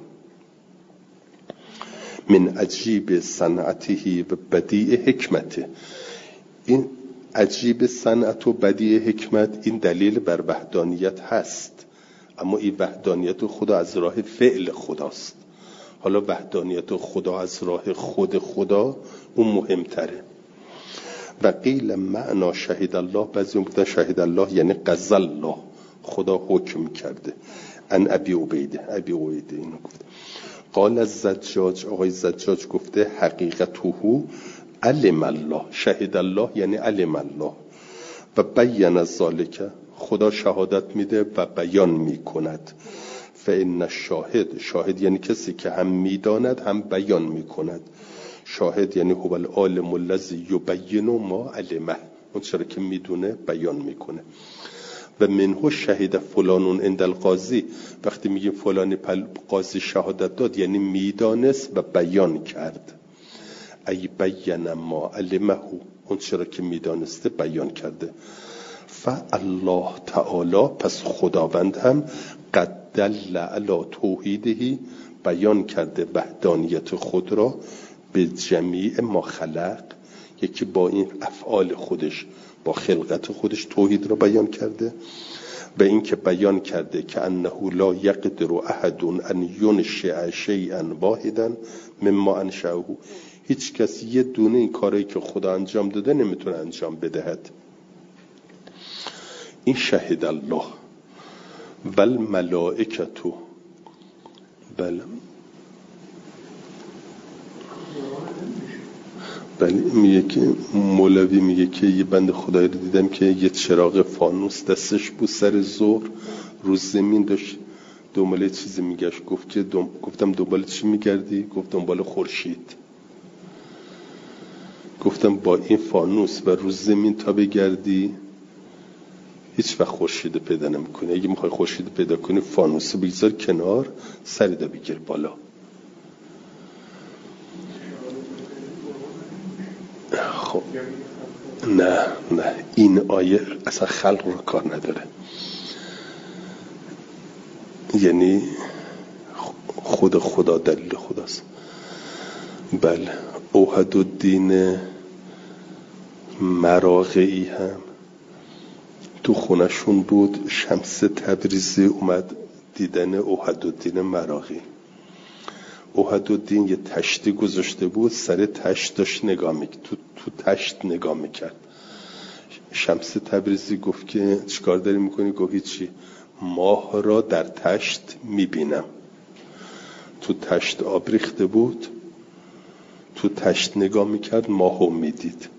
من عجیب صنعته و بدیع حکمته، این عجیب صنعت و بدیع حکمت این دلیل بر وحدانیت هست، اما این وحدانیت خدا از راه فعل خداست. حالا وحدانیت خدا از راه خود خدا اون مهمتره. و قیل معنا شهید الله، بعضی بودن شهید الله یعنی قضى الله، خدا حکم کرده. ان ابی عبیده اینو گفت. قال الزجاج، آقای زجاج گفته حقیقته علم الله، شهید الله یعنی علم الله. و بیان ذالک، خدا شهادت میده و بیان میکند. فإن الشاهد، شاهد یعنی کسی که هم میداند هم بیان میکند. شاهد یعنی هو العالم الذی یبین ما علمه، اون چرا که میدونه بیان میکنه. و منه شهید فلانون عند القاضی، وقتی میگیم فلانی قاضی شهادت داد یعنی میدانست و بیان کرد. ای بیان ما علمه، اون چرا که میدانسته بیان کرده. فالله تعالی، پس خداوند هم قد دل علی توحیده، بیان کرده وحدانیت خود را به جمیع ما خلق، یکی با این افعال خودش، با خلقت خودش توحید را بیان کرده. و این که بیان کرده که انه لا یقدر احد ان ینشئ شیئا واحدا مما انشأه، هیچ کس یه دونه این کاری که خدا انجام داده نمیتونه انجام بدهد. این شهد الله و الملائکتو. بله میگه که مولوی میگه که یه بند خدایی رو دیدم که یه چراغ فانوس دستش بود سر ظهر روز زمین داشت دنبال چیزی میگشت. گفتم دنبال چی میگردی؟ گفت دنبال خورشید. گفتم با این فانوس و روز زمین تا بگردی هیچ وقت خورشید پیدا نمیکنی. اگه میخوای خورشید پیدا کنی فانوس بگذار کنار، سریدا بگیر بالا. خب نه این آیه اصلا خلق رو کار نداره، یعنی خدا دلیل خداست. بله اوحدالدین مراغی هم تو خونشون بود، شمس تبریزی اومد دیدن اوحدالدین مراغی. اوحدالدین یه تشتی گذاشته بود سر تشت داشت تو تشت نگاه میکرد. شمس تبریزی گفت که چیکار داری میکنی؟ گفت هیچی، ماه را در تشت میبینم. تو تشت آب ریخته بود، تو تشت نگاه میکرد، ماهو میدید.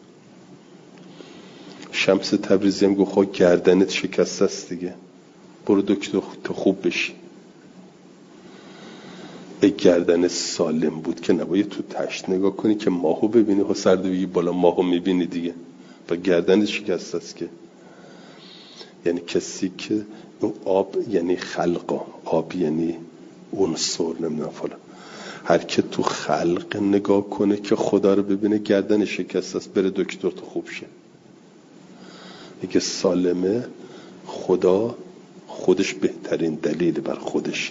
شمس تبریزی هم گفت خب گردنت شکسته است دیگه، برو دکتر تو خوب بشی. به گردن سالم بود که نباید تو تشت نگاه کنی که ماهو ببینی، ها سرد بگی بالا ماهو میبینی دیگه، و گردن شکسته است. که یعنی کسی که اون آب یعنی خلق، آب یعنی عنصر، نمیدونم فلان، هر که تو خلق نگاه کنه که خدا رو ببینه گردن شکسته است، بره دکتر تو خوب شه. اگه سالمه خدا خودش بهترین دلیل بر خودش.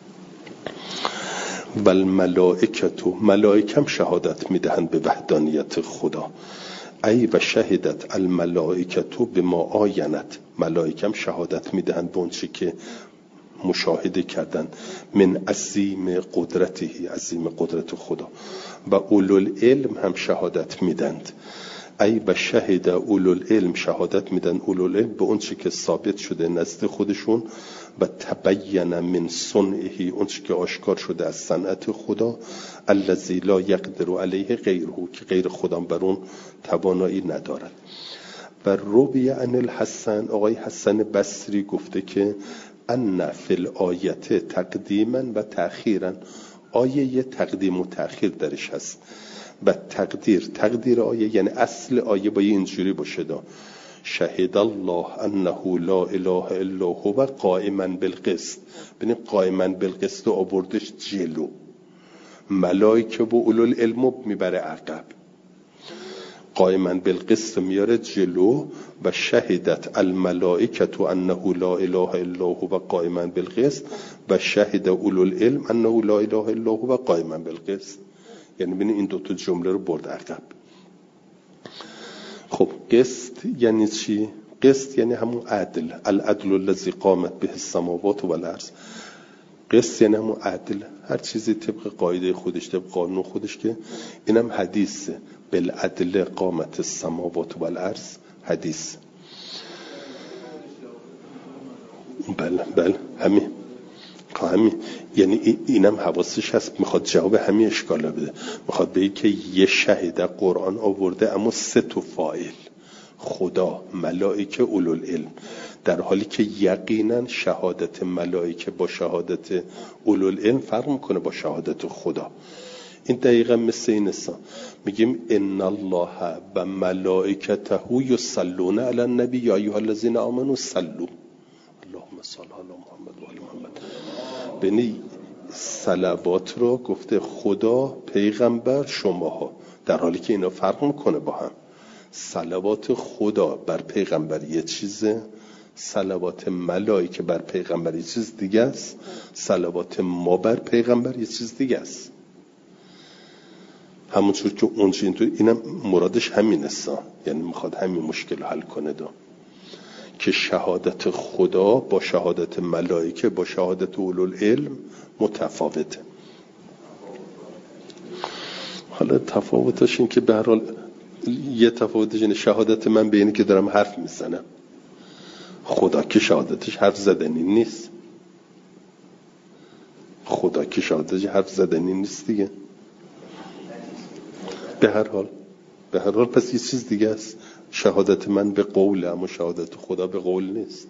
و الملائکتو، ملائکم شهادت میدهند به وحدانیت خدا. ای و شهدت الملائکتو به ما آینت، ملائکم شهادت میدهند به اون چی که مشاهده کردن، من عظیم قدرته، عظیم قدرت خدا. و اولوالعلم هم شهادت میدند. ای و شهد اولوالعلم، شهادت میدن اولوالعلم به اون چی که ثابت شده نزد خودشون، و تبین من صنعه، اون چی که آشکار شده از صنعت خدا، الذی لا یقدر علیه غیره، که غیر خدا بر اون توانایی ندارد. و روی عن الحسن، آقای حسن بصری گفته که ان فی الآیت تقدیما و تأخیرا، آیه یه تقدیم و تأخیر درش هست. و تقدیر آیه یعنی اصل آیه با اینجوری باشه دا شهد الله انه لا اله الا هو قائما بالقسط. ببین قائما بالقسط آوردش جلو، ملائکه و اولوالعلم میبره عقب، قائما بالقسط میاره جلو. و شهدت الملائکه انه لا اله الا هو قائما بالقسط و شهد اولوالعلم انه لا اله الا هو قائما بالقسط. یعنی ببین این دوتا جمله رو برد عقب. خب قسط یعنی چی؟ قسط یعنی همون عدل، العدل الذی قامت به السماوات و الارض. قسط یعنی همون عدل، هر چیزی طبق قاعده خودش، طبق قانون خودش. که اینم حدیثه، بالعدل قامت السماوات و الارض، حدیث. بله همین یعنی اینم حواسش هست، میخواد جواب همین اشکالا بده. میخواد بگه که یه شهید قرآن آورده اما 3 تا فاعل، خدا، ملائکه، اولوالعلم، در حالی که یقینا شهادت ملائکه با شهادت اولوالعلم فرق میکنه با شهادت خدا. این دقیقا مثل این است، میگیم ان الله و ملائکته یصلون علی النبی یا ایها الذین آمنوا صلوا اللهم صل علی محمد و آل محمد. ببینید صلوات رو گفته خدا، پیغمبر، شماها، در حالی که اینا فرق میکنه با هم. صلوات خدا بر پیغمبر یه چیزه، صلوات ملائکه بر پیغمبر یه چیز دیگه است، صلوات ما بر پیغمبر یه چیز دیگه است. همونطور که اونجا اینطور، اینم مرادش همین است، یعنی میخواد همین مشکل حل کنه دا، که شهادت خدا با شهادت ملائکه با شهادت اولوالعلم متفاوته. حالا تفاوتش این که به هر حال یه تفاوتش اینه، شهادت من به اینه که دارم حرف میزنم، خدا که شهادتش حرف زدنی نیست. خدا که شهادتش حرف زدنی نیست دیگه. به هر حال پس یه چیز دیگه است. شهادت من به قوله، اما شهادت خدا به قول نیست.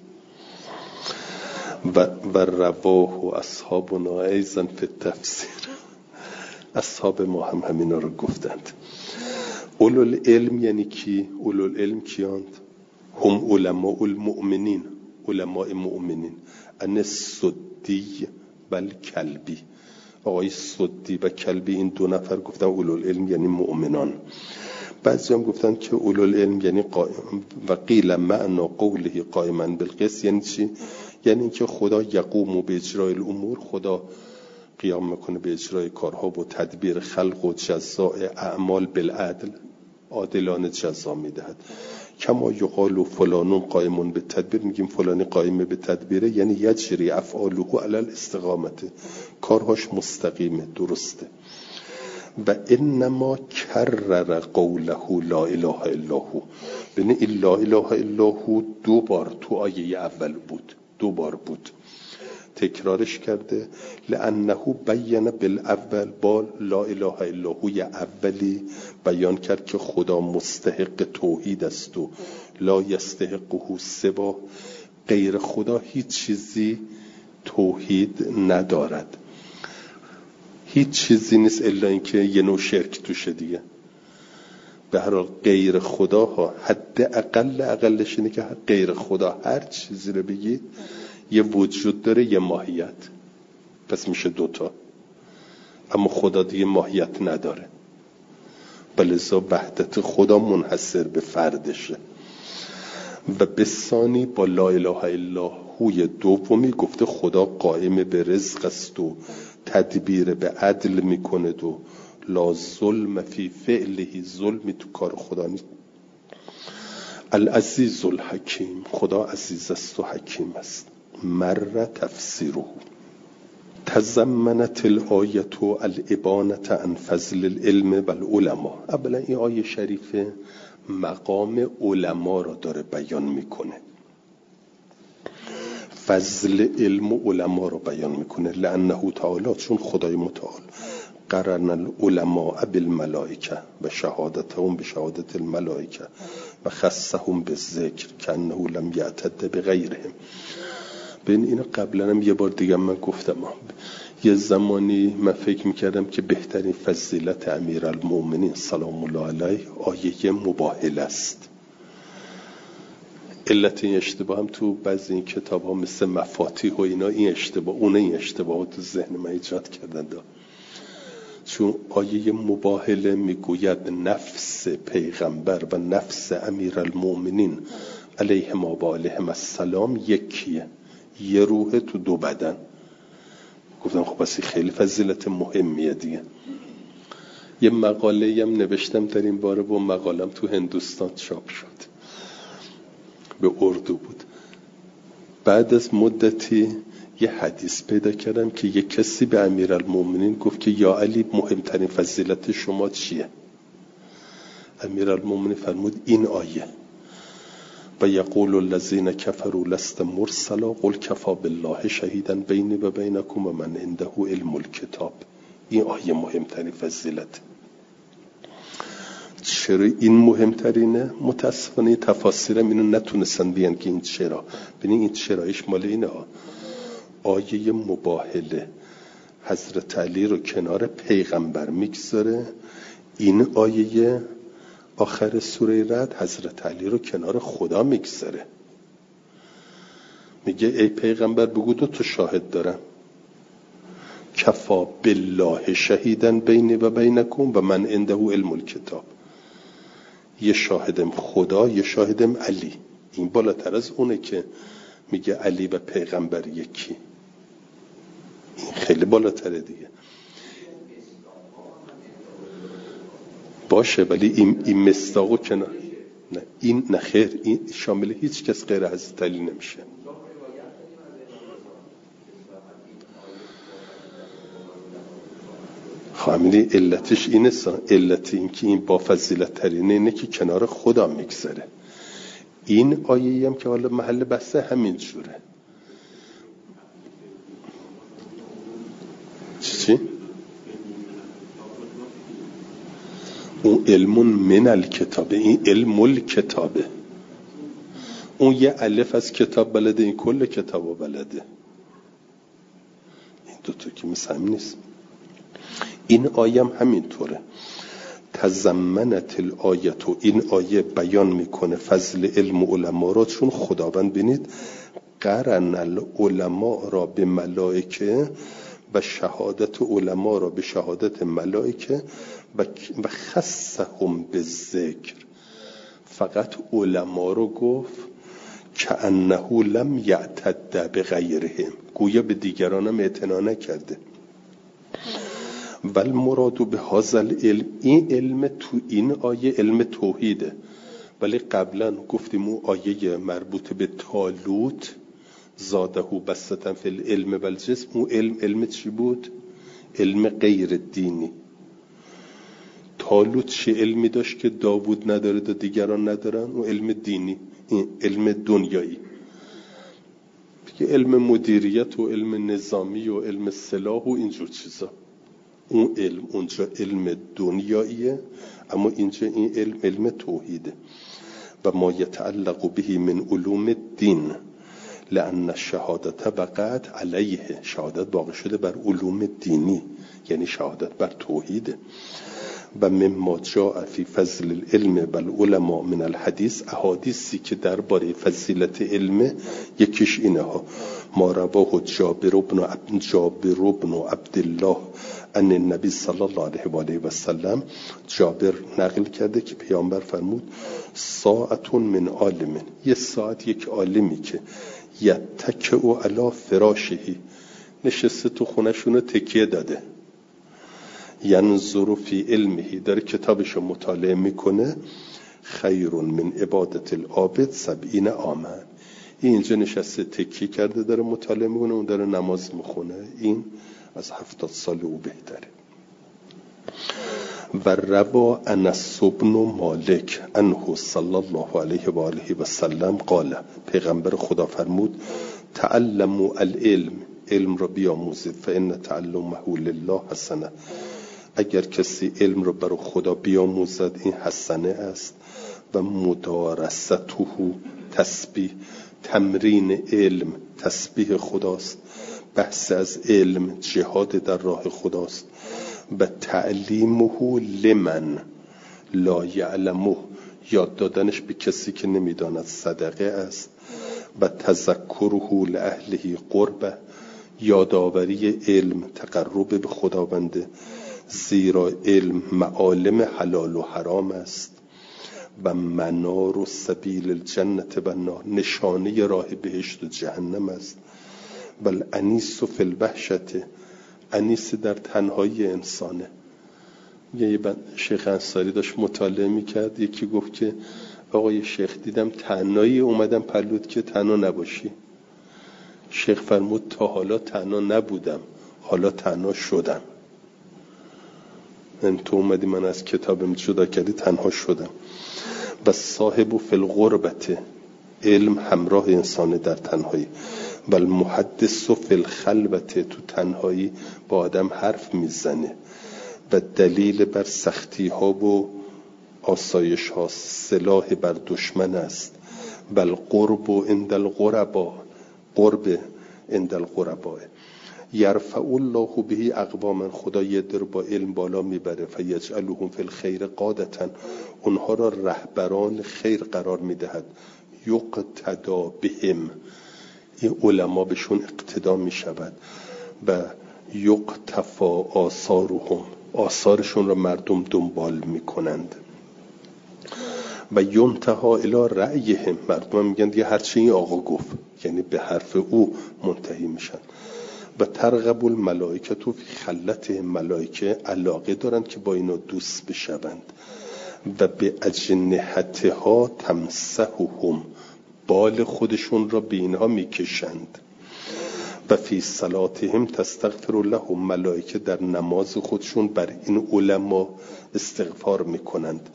و رواه و اصحابنا ایضا فی التفسیر، اصحاب ما هم همینا رو گفتند. اولوالعلم یعنی کی؟ اولوالعلم کیاند؟ هم علماء المؤمنین، علماء مؤمنین. ان السدی بل کلبی، آقای سدی و کلبی این دو نفر گفتن اولوالعلم یعنی مؤمنان. بعضی هم گفتن که اولوالعلم یعنی قائم، و قیل معنا قوله قائما بالقسط یعنی چی؟ یعنی که خدا یقوم به اجرای الامور، خدا قیام میکنه به اجرای کارها و تدبیر خلق و جزاء اعمال بالعدل، عادلانه جزا میدهد. کما یقال فلانون قائمون به تدبیر، میگیم فلانی قائم به تدبیره یعنی یجری افعاله علی الاستقامت، کارهاش مستقیمه، درسته. و انما کرر قوله لا اله الا هو، ببین این لا اله الا هو دو بار تو آیه اول بود، دو بار بود تکرارش کرده. لانه بیان بالاول، با لا اله الا هو اولی بیان کرد که خدا مستحق توحید است و لا یستحقه سوا، غیر خدا هیچ چیزی توحید ندارد، هیچ چیزی نیست الا اینکه یه نوع شرک توشه دیگه. به هر حال غیر خدا ها حد اقلش اینه که غیر خدا هر چیزی رو بگید یه وجود داره یه ماهیت، پس میشه دوتا. اما خدا دیگه ماهیت نداره، بلذا وحدت خدا منحصر به فردشه. و بسانی با لا اله الا هوی دومی گفته خدا قائم به رزق است و تدبیر به عدل میکنه و لا ظلم فی فعله، ظلمی تو کار خدا نیست. العزیز الحکیم، خدا عزیز است و حکیم است. مر تفسیره. تضمنت الآیت الابانة عن فضل العلم والعلماء. اولا این آیه شریفه مقام علما را داره بیان میکنه، فضل علم و علما را بیان میکنه. لانه تعالی، چون خدای متعال قرن العلماء بالملائکه و شهادتهم بشهادت الملائکه و خصهم بالذکر کانه لم یعتد بغیرهم. ببین اینو قبلا هم یه بار دیگه من گفتم، یه زمانی من فکر میکردم که بهترین فضیلت امیرالمومنین سلام الله علیه آیه مباهله است. علت این اشتباه هم تو بعضی این کتاب ها مثل مفاتیح و اینا این اشتباه تو ذهن من ایجاد کردن چون آیه مباهله میگوید نفس پیغمبر و نفس امیرالمومنین علیهم و علیهم السلام یکیه، یه روح تو دو بدن. گفتم خب پس خیلی فضیلت مهمیه دیگه. یه مقاله هم نوشتم در این باره و مقالم تو هندوستان چاپ شد، به اردو بود. بعد از مدتی یه حدیث پیدا کردم که یه کسی به امیرالمومنین گفت که یا علی مهمترین فضیلت شما چیه؟ امیرالمومنین فرمود این آیه و یقول الذین کفروا لست مرسلا قل کفی بالله شهیدا بینی و بینکم و من عنده علم الکتاب. این آیه مهمترین فضیلت. چرا این مهمترینه؟ متاسفانه تفاسیرم اینو نتونستن بیان که این چرا. ببین این چرایش مال اینه ها. آیه مباهله حضرت علی رو کنار پیغمبر میگذاره، این آیه آخر سوره رعد حضرت علی رو کنار خدا میگذاره، میگه ای پیغمبر بگو دو تا شاهد دارم، کفا بالله شهیدن بینی و بینکم و من عنده علم الکتاب. یه شاهدم خدا، یه شاهدم علی. این بالاتر از اونه که میگه علی و پیغمبر یکی، این خیلی بالاتره دیگه. باشه ولی این مصداقو کنار، نه این نه خیر، این شامل هیچ کس غیر حضرت علی نمیشه. خامنی علتش اینه، علت این که این با فضیلت ترینه اینه که کنار خدا میگذره. این آیه هم که حالا محل بحث همین جوره. چی؟ اون علمون من الکتابه، این علم الکتابه. اون یه الف از کتاب بلده، این کل کتابو بلده. این دوتا که مثل هم نیست. این آیه هم همینطوره. تضمنت الآیت، و این آیه بیان میکنه فضل علم و علما را، چون خداوند بینید قرن العلماء را به ملائکه و شهادت علما را به شهادت ملائکه و خصهم به ذکر. فقط علما رو گفت که انه لم یعتد به غیرهم، گویا به دیگران هم اعتنا نکرده. ول مراد به هذا العلم، این علم تو این آیه علم توحیده. ولی قبلا گفتیم اون آیه مربوط به طالوت زاده بسطا فی العلم و الجسم، اون علم چی بود؟ علم غیر دینی. طالوت چه علمی داشت که داوود نداره و دیگران ندارن؟ اون علم دینی، این علم دنیایی. دیگه علم مدیریت و علم نظامی و علم سلاح و اینجور چیزا، اون علم اونجا علم دنیاییه، اما اینجا این علم توحیده. و ما یتعلق به من علوم الدین لأن الشهادت بقت علیه، شهادت باقی شده بر علوم دینی، یعنی شهادت بر توحیده. و مما جاء فی فضل العلم والعلماء من الحدیث، احادیثی که درباره فضیلت علم یکیش اینه ها. ما رواه جابر بن عبدالله ان النبی صلی الله علیه و آله و سلم، جابر نقل کرده که پیامبر فرمود ساعتون من عالم، یه ساعت یک عالمی که یتکئ علی فراشهی، نشسته تو خونه‌شون تکیه داده، ینظر فی علمه، داره کتابشو مطالعه میکنه، خیر من عبادت العابد 70 عاما، اینجا نشسته تکیه کرده داره مطالعه میکنه، اون داره نماز میخونه، این از 70 سال او بهتره. و روا انس بن مالک عنه صلی الله علیه و آله و سلم قال، پیغمبر خدا فرمود تعلموا العلم، علم را بیاموزید، فان تعلمه لله حسنه، اگر کسی علم رو برای خدا بیاموزد این حسنه است. و مدارسته تسبیح، تمرین علم تسبیح خداست، بحث از علم جهاد در راه خداست. و تعلیمه لمن لا یعلمه، یاد دادنش به کسی که نمیداند صدقه است. و تذکره لأهله قربه، یادآوری علم تقرب به خداونده، زیرا علم معالم حلال و حرام است. و منار و سبیل الجنت و النار، نشانه راه بهشت و جهنم است. بل انیس فی الوحشت، انیس در تنهایی انسانه. یه شیخ انصاری داشت مطالعه میکرد، یکی گفت که آقای شیخ دیدم تنهایی، اومدم پلوت که تنها نباشی. شیخ فرمود تا حالا تنها نبودم، حالا تنها شدم. یعنی تو اومدی من از کتابم جدا کردی، تنها شدم. و صاحب فی الغربت، علم همراه انسان در تنهایی. و المحدث فی الخلوت، تو تنهایی با آدم حرف میزنه. و دلیل بر سختی ها و آسایش ها، سلاح بر دشمن است. و القرب عند الغربا، قرب عند الغربا. یرفع الله به اقواما، خدا یه در با علم بالا میبره. فیجعلهم فی الخیر قادتا، اونها را رهبران خیر قرار میدهد. یقتدا بهم، این علما بهشون اقتدا میشود. و یقتفا آثارهم، آثارشون را مردم دنبال میکنند. و ینتها الی رأیهم، مردم میگن دیگه هرچی این آقا گفت، یعنی به حرف او منتهی میشن. و ترغب الملائکه تو فی خلته، ملائکه علاقه دارند که با اینا دوست بشوند. و به اجنحتها تمسحهم، بال خودشون را به اینها میکشند. و فی صلاتهم تستغفر لهم، ملائکه در نماز خودشون بر این علما استغفار میکنند.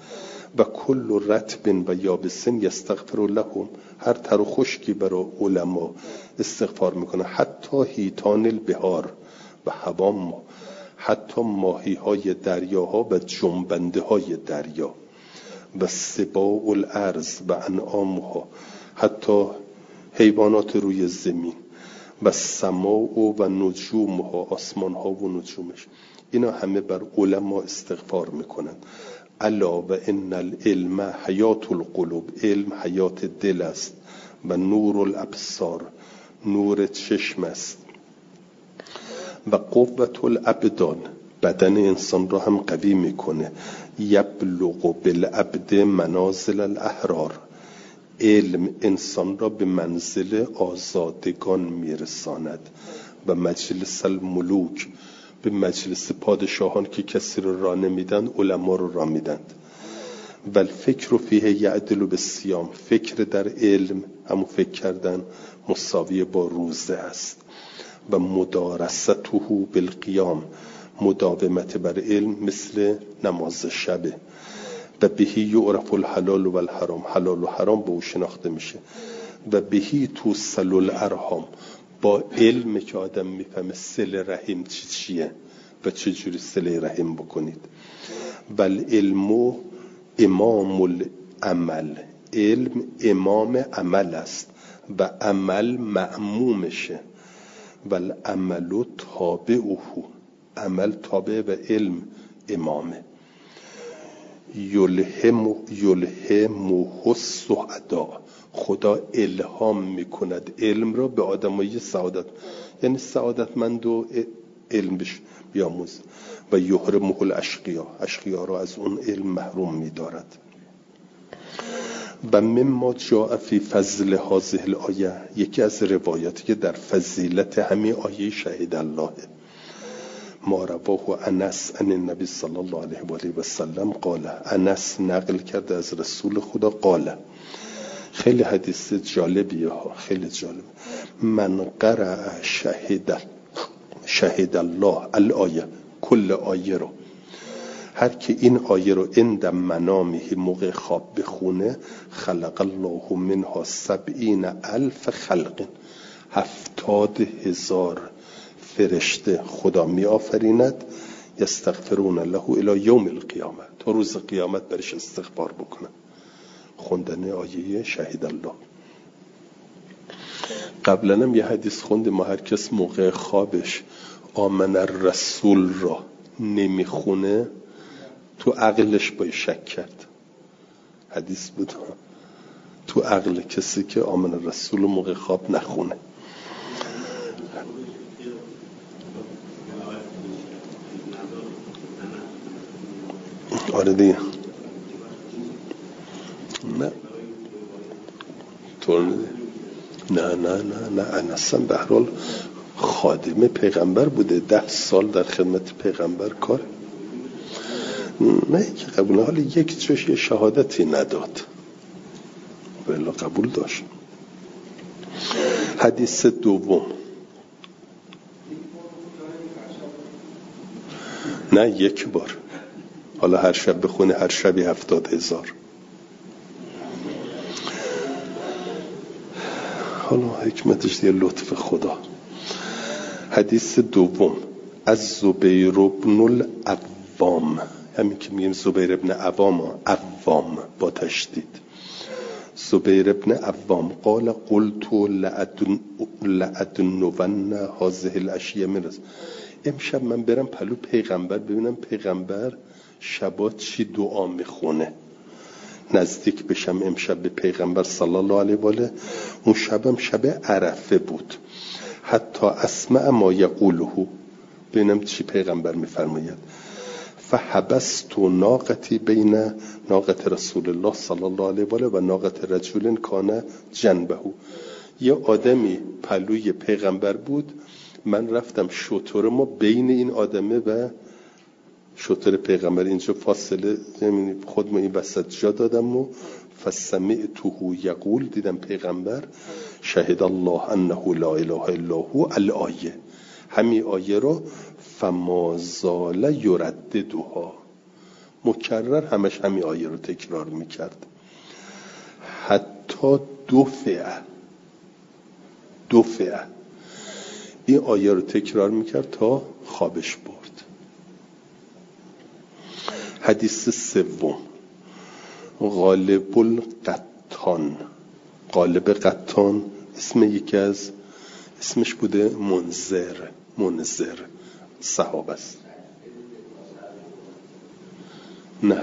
و کل رطب و یابس یستغفر لهم، هر تر و خشکی برای علما استغفار میکنه، حتی حیتان البحار و حوام، حتی ماهی های دریاها و جنبنده های دریا و سباع الارض و انعامها، حتی حیوانات روی زمین و سماع و نجومها، آسمان ها و نجومش، اینا همه بر علما استغفار میکنن. الا و ان العلم حیات القلوب، علم حیات دل است و نور الابصار، نور چشم است و قوت الابدان، بدن انسان را هم قوی میکنه. یبلغ بالعبد منازل الاحرار، علم انسان را به منزل آزادگان میرساند و مجلس الملوک، به مجلس پادشاهان که کسی رو راه نمیدن علما رو راه میدند. و الفکر فیه یعدل بالصیام، فکر در علم، همون فکر کردن، مساوی با روزه است. و مدارسته بالقیام، مداومت بر علم مثل نماز شبه. و بهی یعرف الحلال و الحرام، حلال و حرام با او شناخته میشه. و بهی توصل الارحام، با علم که آدم میفهمه صله رحم چیه و چجوری صله رحم بکنید. و العلم امام العمل، علم امام عمل است و عمل معمومشه. و العمل تابعه، عمل تابع و علم امامه. یلهمه السعداء، خدا الهام میکند علم را به آدمای سعادت، یعنی سعادتمند و علم بیاموز. و یحرمه الاشقیا، اشقیا را از اون علم محروم میدارد. و مما جاء فی فضل هذه الآیه، یکی از روایاتی که در فضیلت همین آیه شهید الله، ما رواه انس عن النبی صلی الله علیه و آله و سلم قال، انس نقل کرده از رسول خدا قال، خیلی حدیث جالبیه ها، خیلی جالب. من قرأ شهید الله الآیه، کل آیه رو، هر که این آیه رو عند منامه موقع خواب بخونه، خلق الله منها 70,000 خلق، 70,000 فرشته خدا می آفریند، یستغفرون له الی یوم القیامه، تا روز قیامت برش استغفار بکنن. خوندن آیه شهید الله. قبلا هم یه حدیث خوندیم، ما هر کس موقع خوابش آمن الرسول را نمیخونه تو عقلش باید شک کرد. حدیث بود تو عقل کسی که آمن الرسول موقع خواب نخونه. آره دیگه، نه طور نه انسان به هر حال خادم پیغمبر بوده، 10 سال در خدمت پیغمبر کار، نه که قبول، حالا یک جاش یه شهادتی نداد ولی قبول داشت. حدیث دوم، نه یک بار، حالا هر شب بخونه، هر شبی 70,000. حالا حکمتش دیگه لطف خدا. حدیث دوم، از زبیر بن العوام، همین که میگیم زبیر بن عوام با تشدید، زبیر بن عوام قال قلت لأدنون هذه العشیه من رسول، امشب من برم پلو پیغمبر ببینم پیغمبر شبا چی دعا میخونه، نزدیک بشم امشب به پیغمبر صلی الله علیه و آله. اون شبم شب عرفه بود، حتی اسمع ما یقوله، ببینم چی پیغمبر میفرماید. فحبست ناقتی بین ناقت رسول الله صلی الله علیه و آله و ناقت رجل کان جنبه، یه آدمی پلوی پیغمبر بود، من رفتم شتر ما بین این آدمه و شتر پیغمبر، اینجا فاصله خودم این وسط جا دادم و فسمعته یقول، دیدم پیغمبر شهد الله انه لا اله الا هو الآیه، همین آیه رو فما زال یرددها، مکرر همش همین آیه رو تکرار میکرد. حتی دفعه این آیه رو تکرار میکرد تا خوابش برد. حدیث سوم، غالب القطان. غالب قطان اسم یکی از اسمش بوده منذر صحابه است. نه،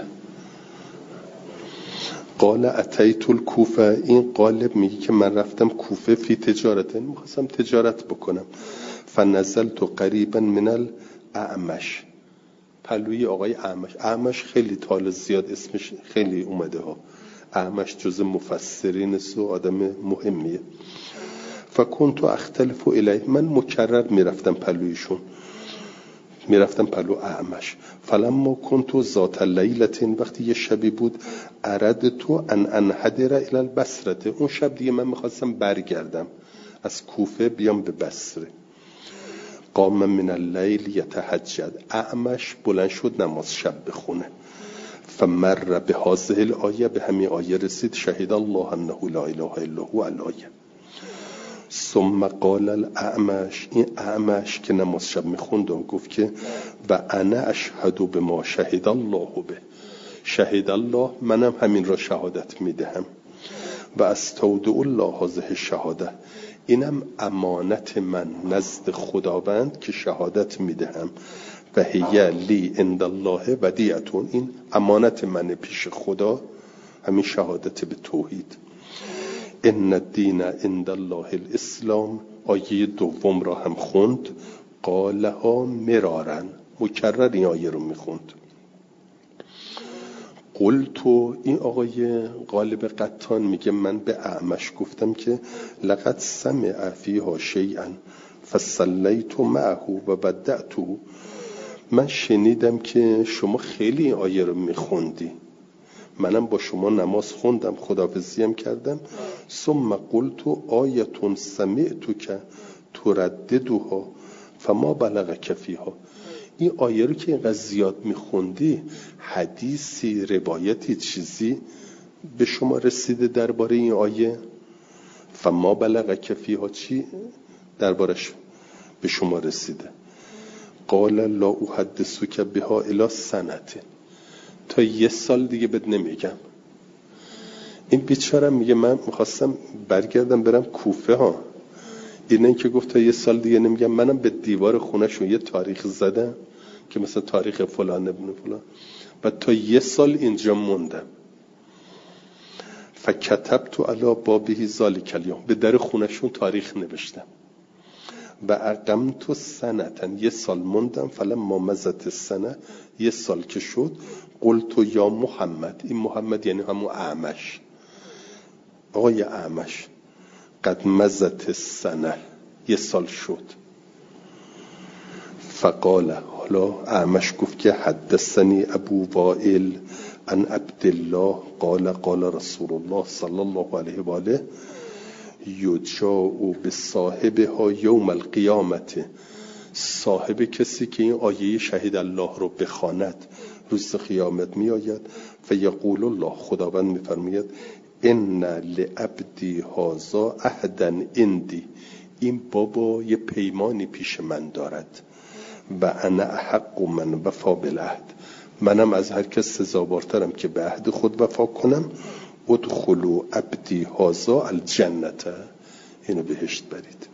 قال اتیت الکوفه. این غالب میگه که من رفتم کوفه فی تجارت، میخواستم تجارت بکنم. فنزلت قریبا من الاعمش، پلوی آقای اعمش خیلی تال زیاد اسمش خیلی اومده ها. اعمش جز مفسرین است و آدم مهمیه. فکنت اختلف الیه، من مکرر میرفتم پلویشون، میرفتم پلو اعمش. فلما کنت ذات لیلتین، وقتی یه شبی بود، اردت ان انحدر الی البصره، اون شب دیگه من میخواستم برگردم از کوفه بیام به بصره. قام من اللیل یتهجد، اعمش بلند شد نماز شب بخونه. فمر به هذه الآیه، به همین آیه رسید. شهد الله انه لا اله الا هو الآیه. ثم قال الاعمش، این اعمش که نماز شب میخوند گفت که و انا اشهد بما شهد الله به، شهد الله، منم همین را شهادت میدهم. و استودع الله هذه الشهاده، اینم امانت من نزد خداوند که شهادت میدهم. و هی لی عند الله ودیعتون، این امانت من پیش خدا، همین شهادت به توحید. ان الدین عند الله الاسلام، آیه دوم را هم خوند. قالها مرارا، مکرر این آیه رو میخوند. قلتو، این آقای غالب قطان میگه من به اعمش گفتم که لقد سمع فیها شیئا فصلیت معه و بدعته، من شنیدم که شما خیلی این آیه رو میخوندی، منم با شما نماز خوندم، خداحافظی هم کردم. ثم قلت آیه سمعتک ترددها فما بلغک فیها، این آیه رو که اینقدر زیاد میخوندی، حدیثی، روایتی، چیزی به شما رسیده درباره این آیه؟ فما بلغک فیها، چی دربارش به شما رسیده؟ قال لا احدثک بها الی سنه، تا یه سال دیگه بهت نمیگم. این بیچاره میگه من میخواستم برگردم برم کوفه ها، اینه که گفت تا یه سال دیگه نمیگم. منم به دیوار خونهشون یه تاریخ زدم که مثلا تاریخ فلان ابن فلان، و تا یه سال اینجا موندم. فکتبت علی بابه ذلک الیوم، به در خونهشون تاریخ نوشتم. و اقمت سنتن، یه سال موندم. فلما مضت السنه، یه سال که شد، قلت یا محمد، این محمد یعنی همون اعمش، آقای اعمش، قد مضت السنه، یه سال شد. فقال، حالا اعمش گفت که حدثنی ابو وائل عن عبدالله قال قال رسول الله صلی الله علیه و آله یجاء بصاحبها یوم القیامت، صاحب کسی که این آیه شهید الله رو بخواند روز قیامت می آید. فیقول الله، خداوند می فرماید ان لعبدی هذا عهدا عندی، این بابا یه پیمانی پیش من دارد. و انا احق من وفا بالعهد، منم از هر کس سزاوارترم که به عهد خود وفا کنم. ادخلوا عبدی هذا الجنه، اینو بهشت برید.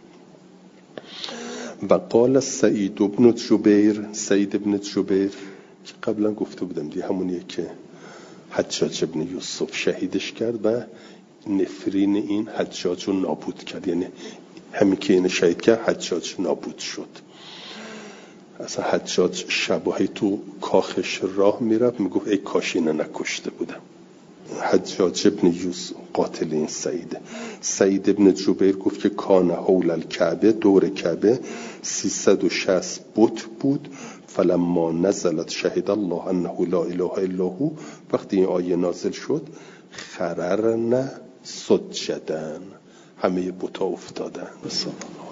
و قال سعید بن جبیر که قبلا گفته بودم دی، همونیه که حجاج ابن یوسف شهیدش کرد و نفرین این حجاج رو نابود کرد، یعنی همین که این شهید کرد حجاج نابود شد. اصلا حجاج شباهی تو کاخش راه میرفت میگفت ای کاش اینو نکشته بودم. حجاج ابن یوسف قاتل این سعید ابن جبیر گفت که کان حول الکعبه، دور کعبه 360 بت بود. فلما نزلت شهد الله انه لا اله الا هو، وقتی این آیه نازل شد، خررن سجدن، همه بت‌ها افتادن.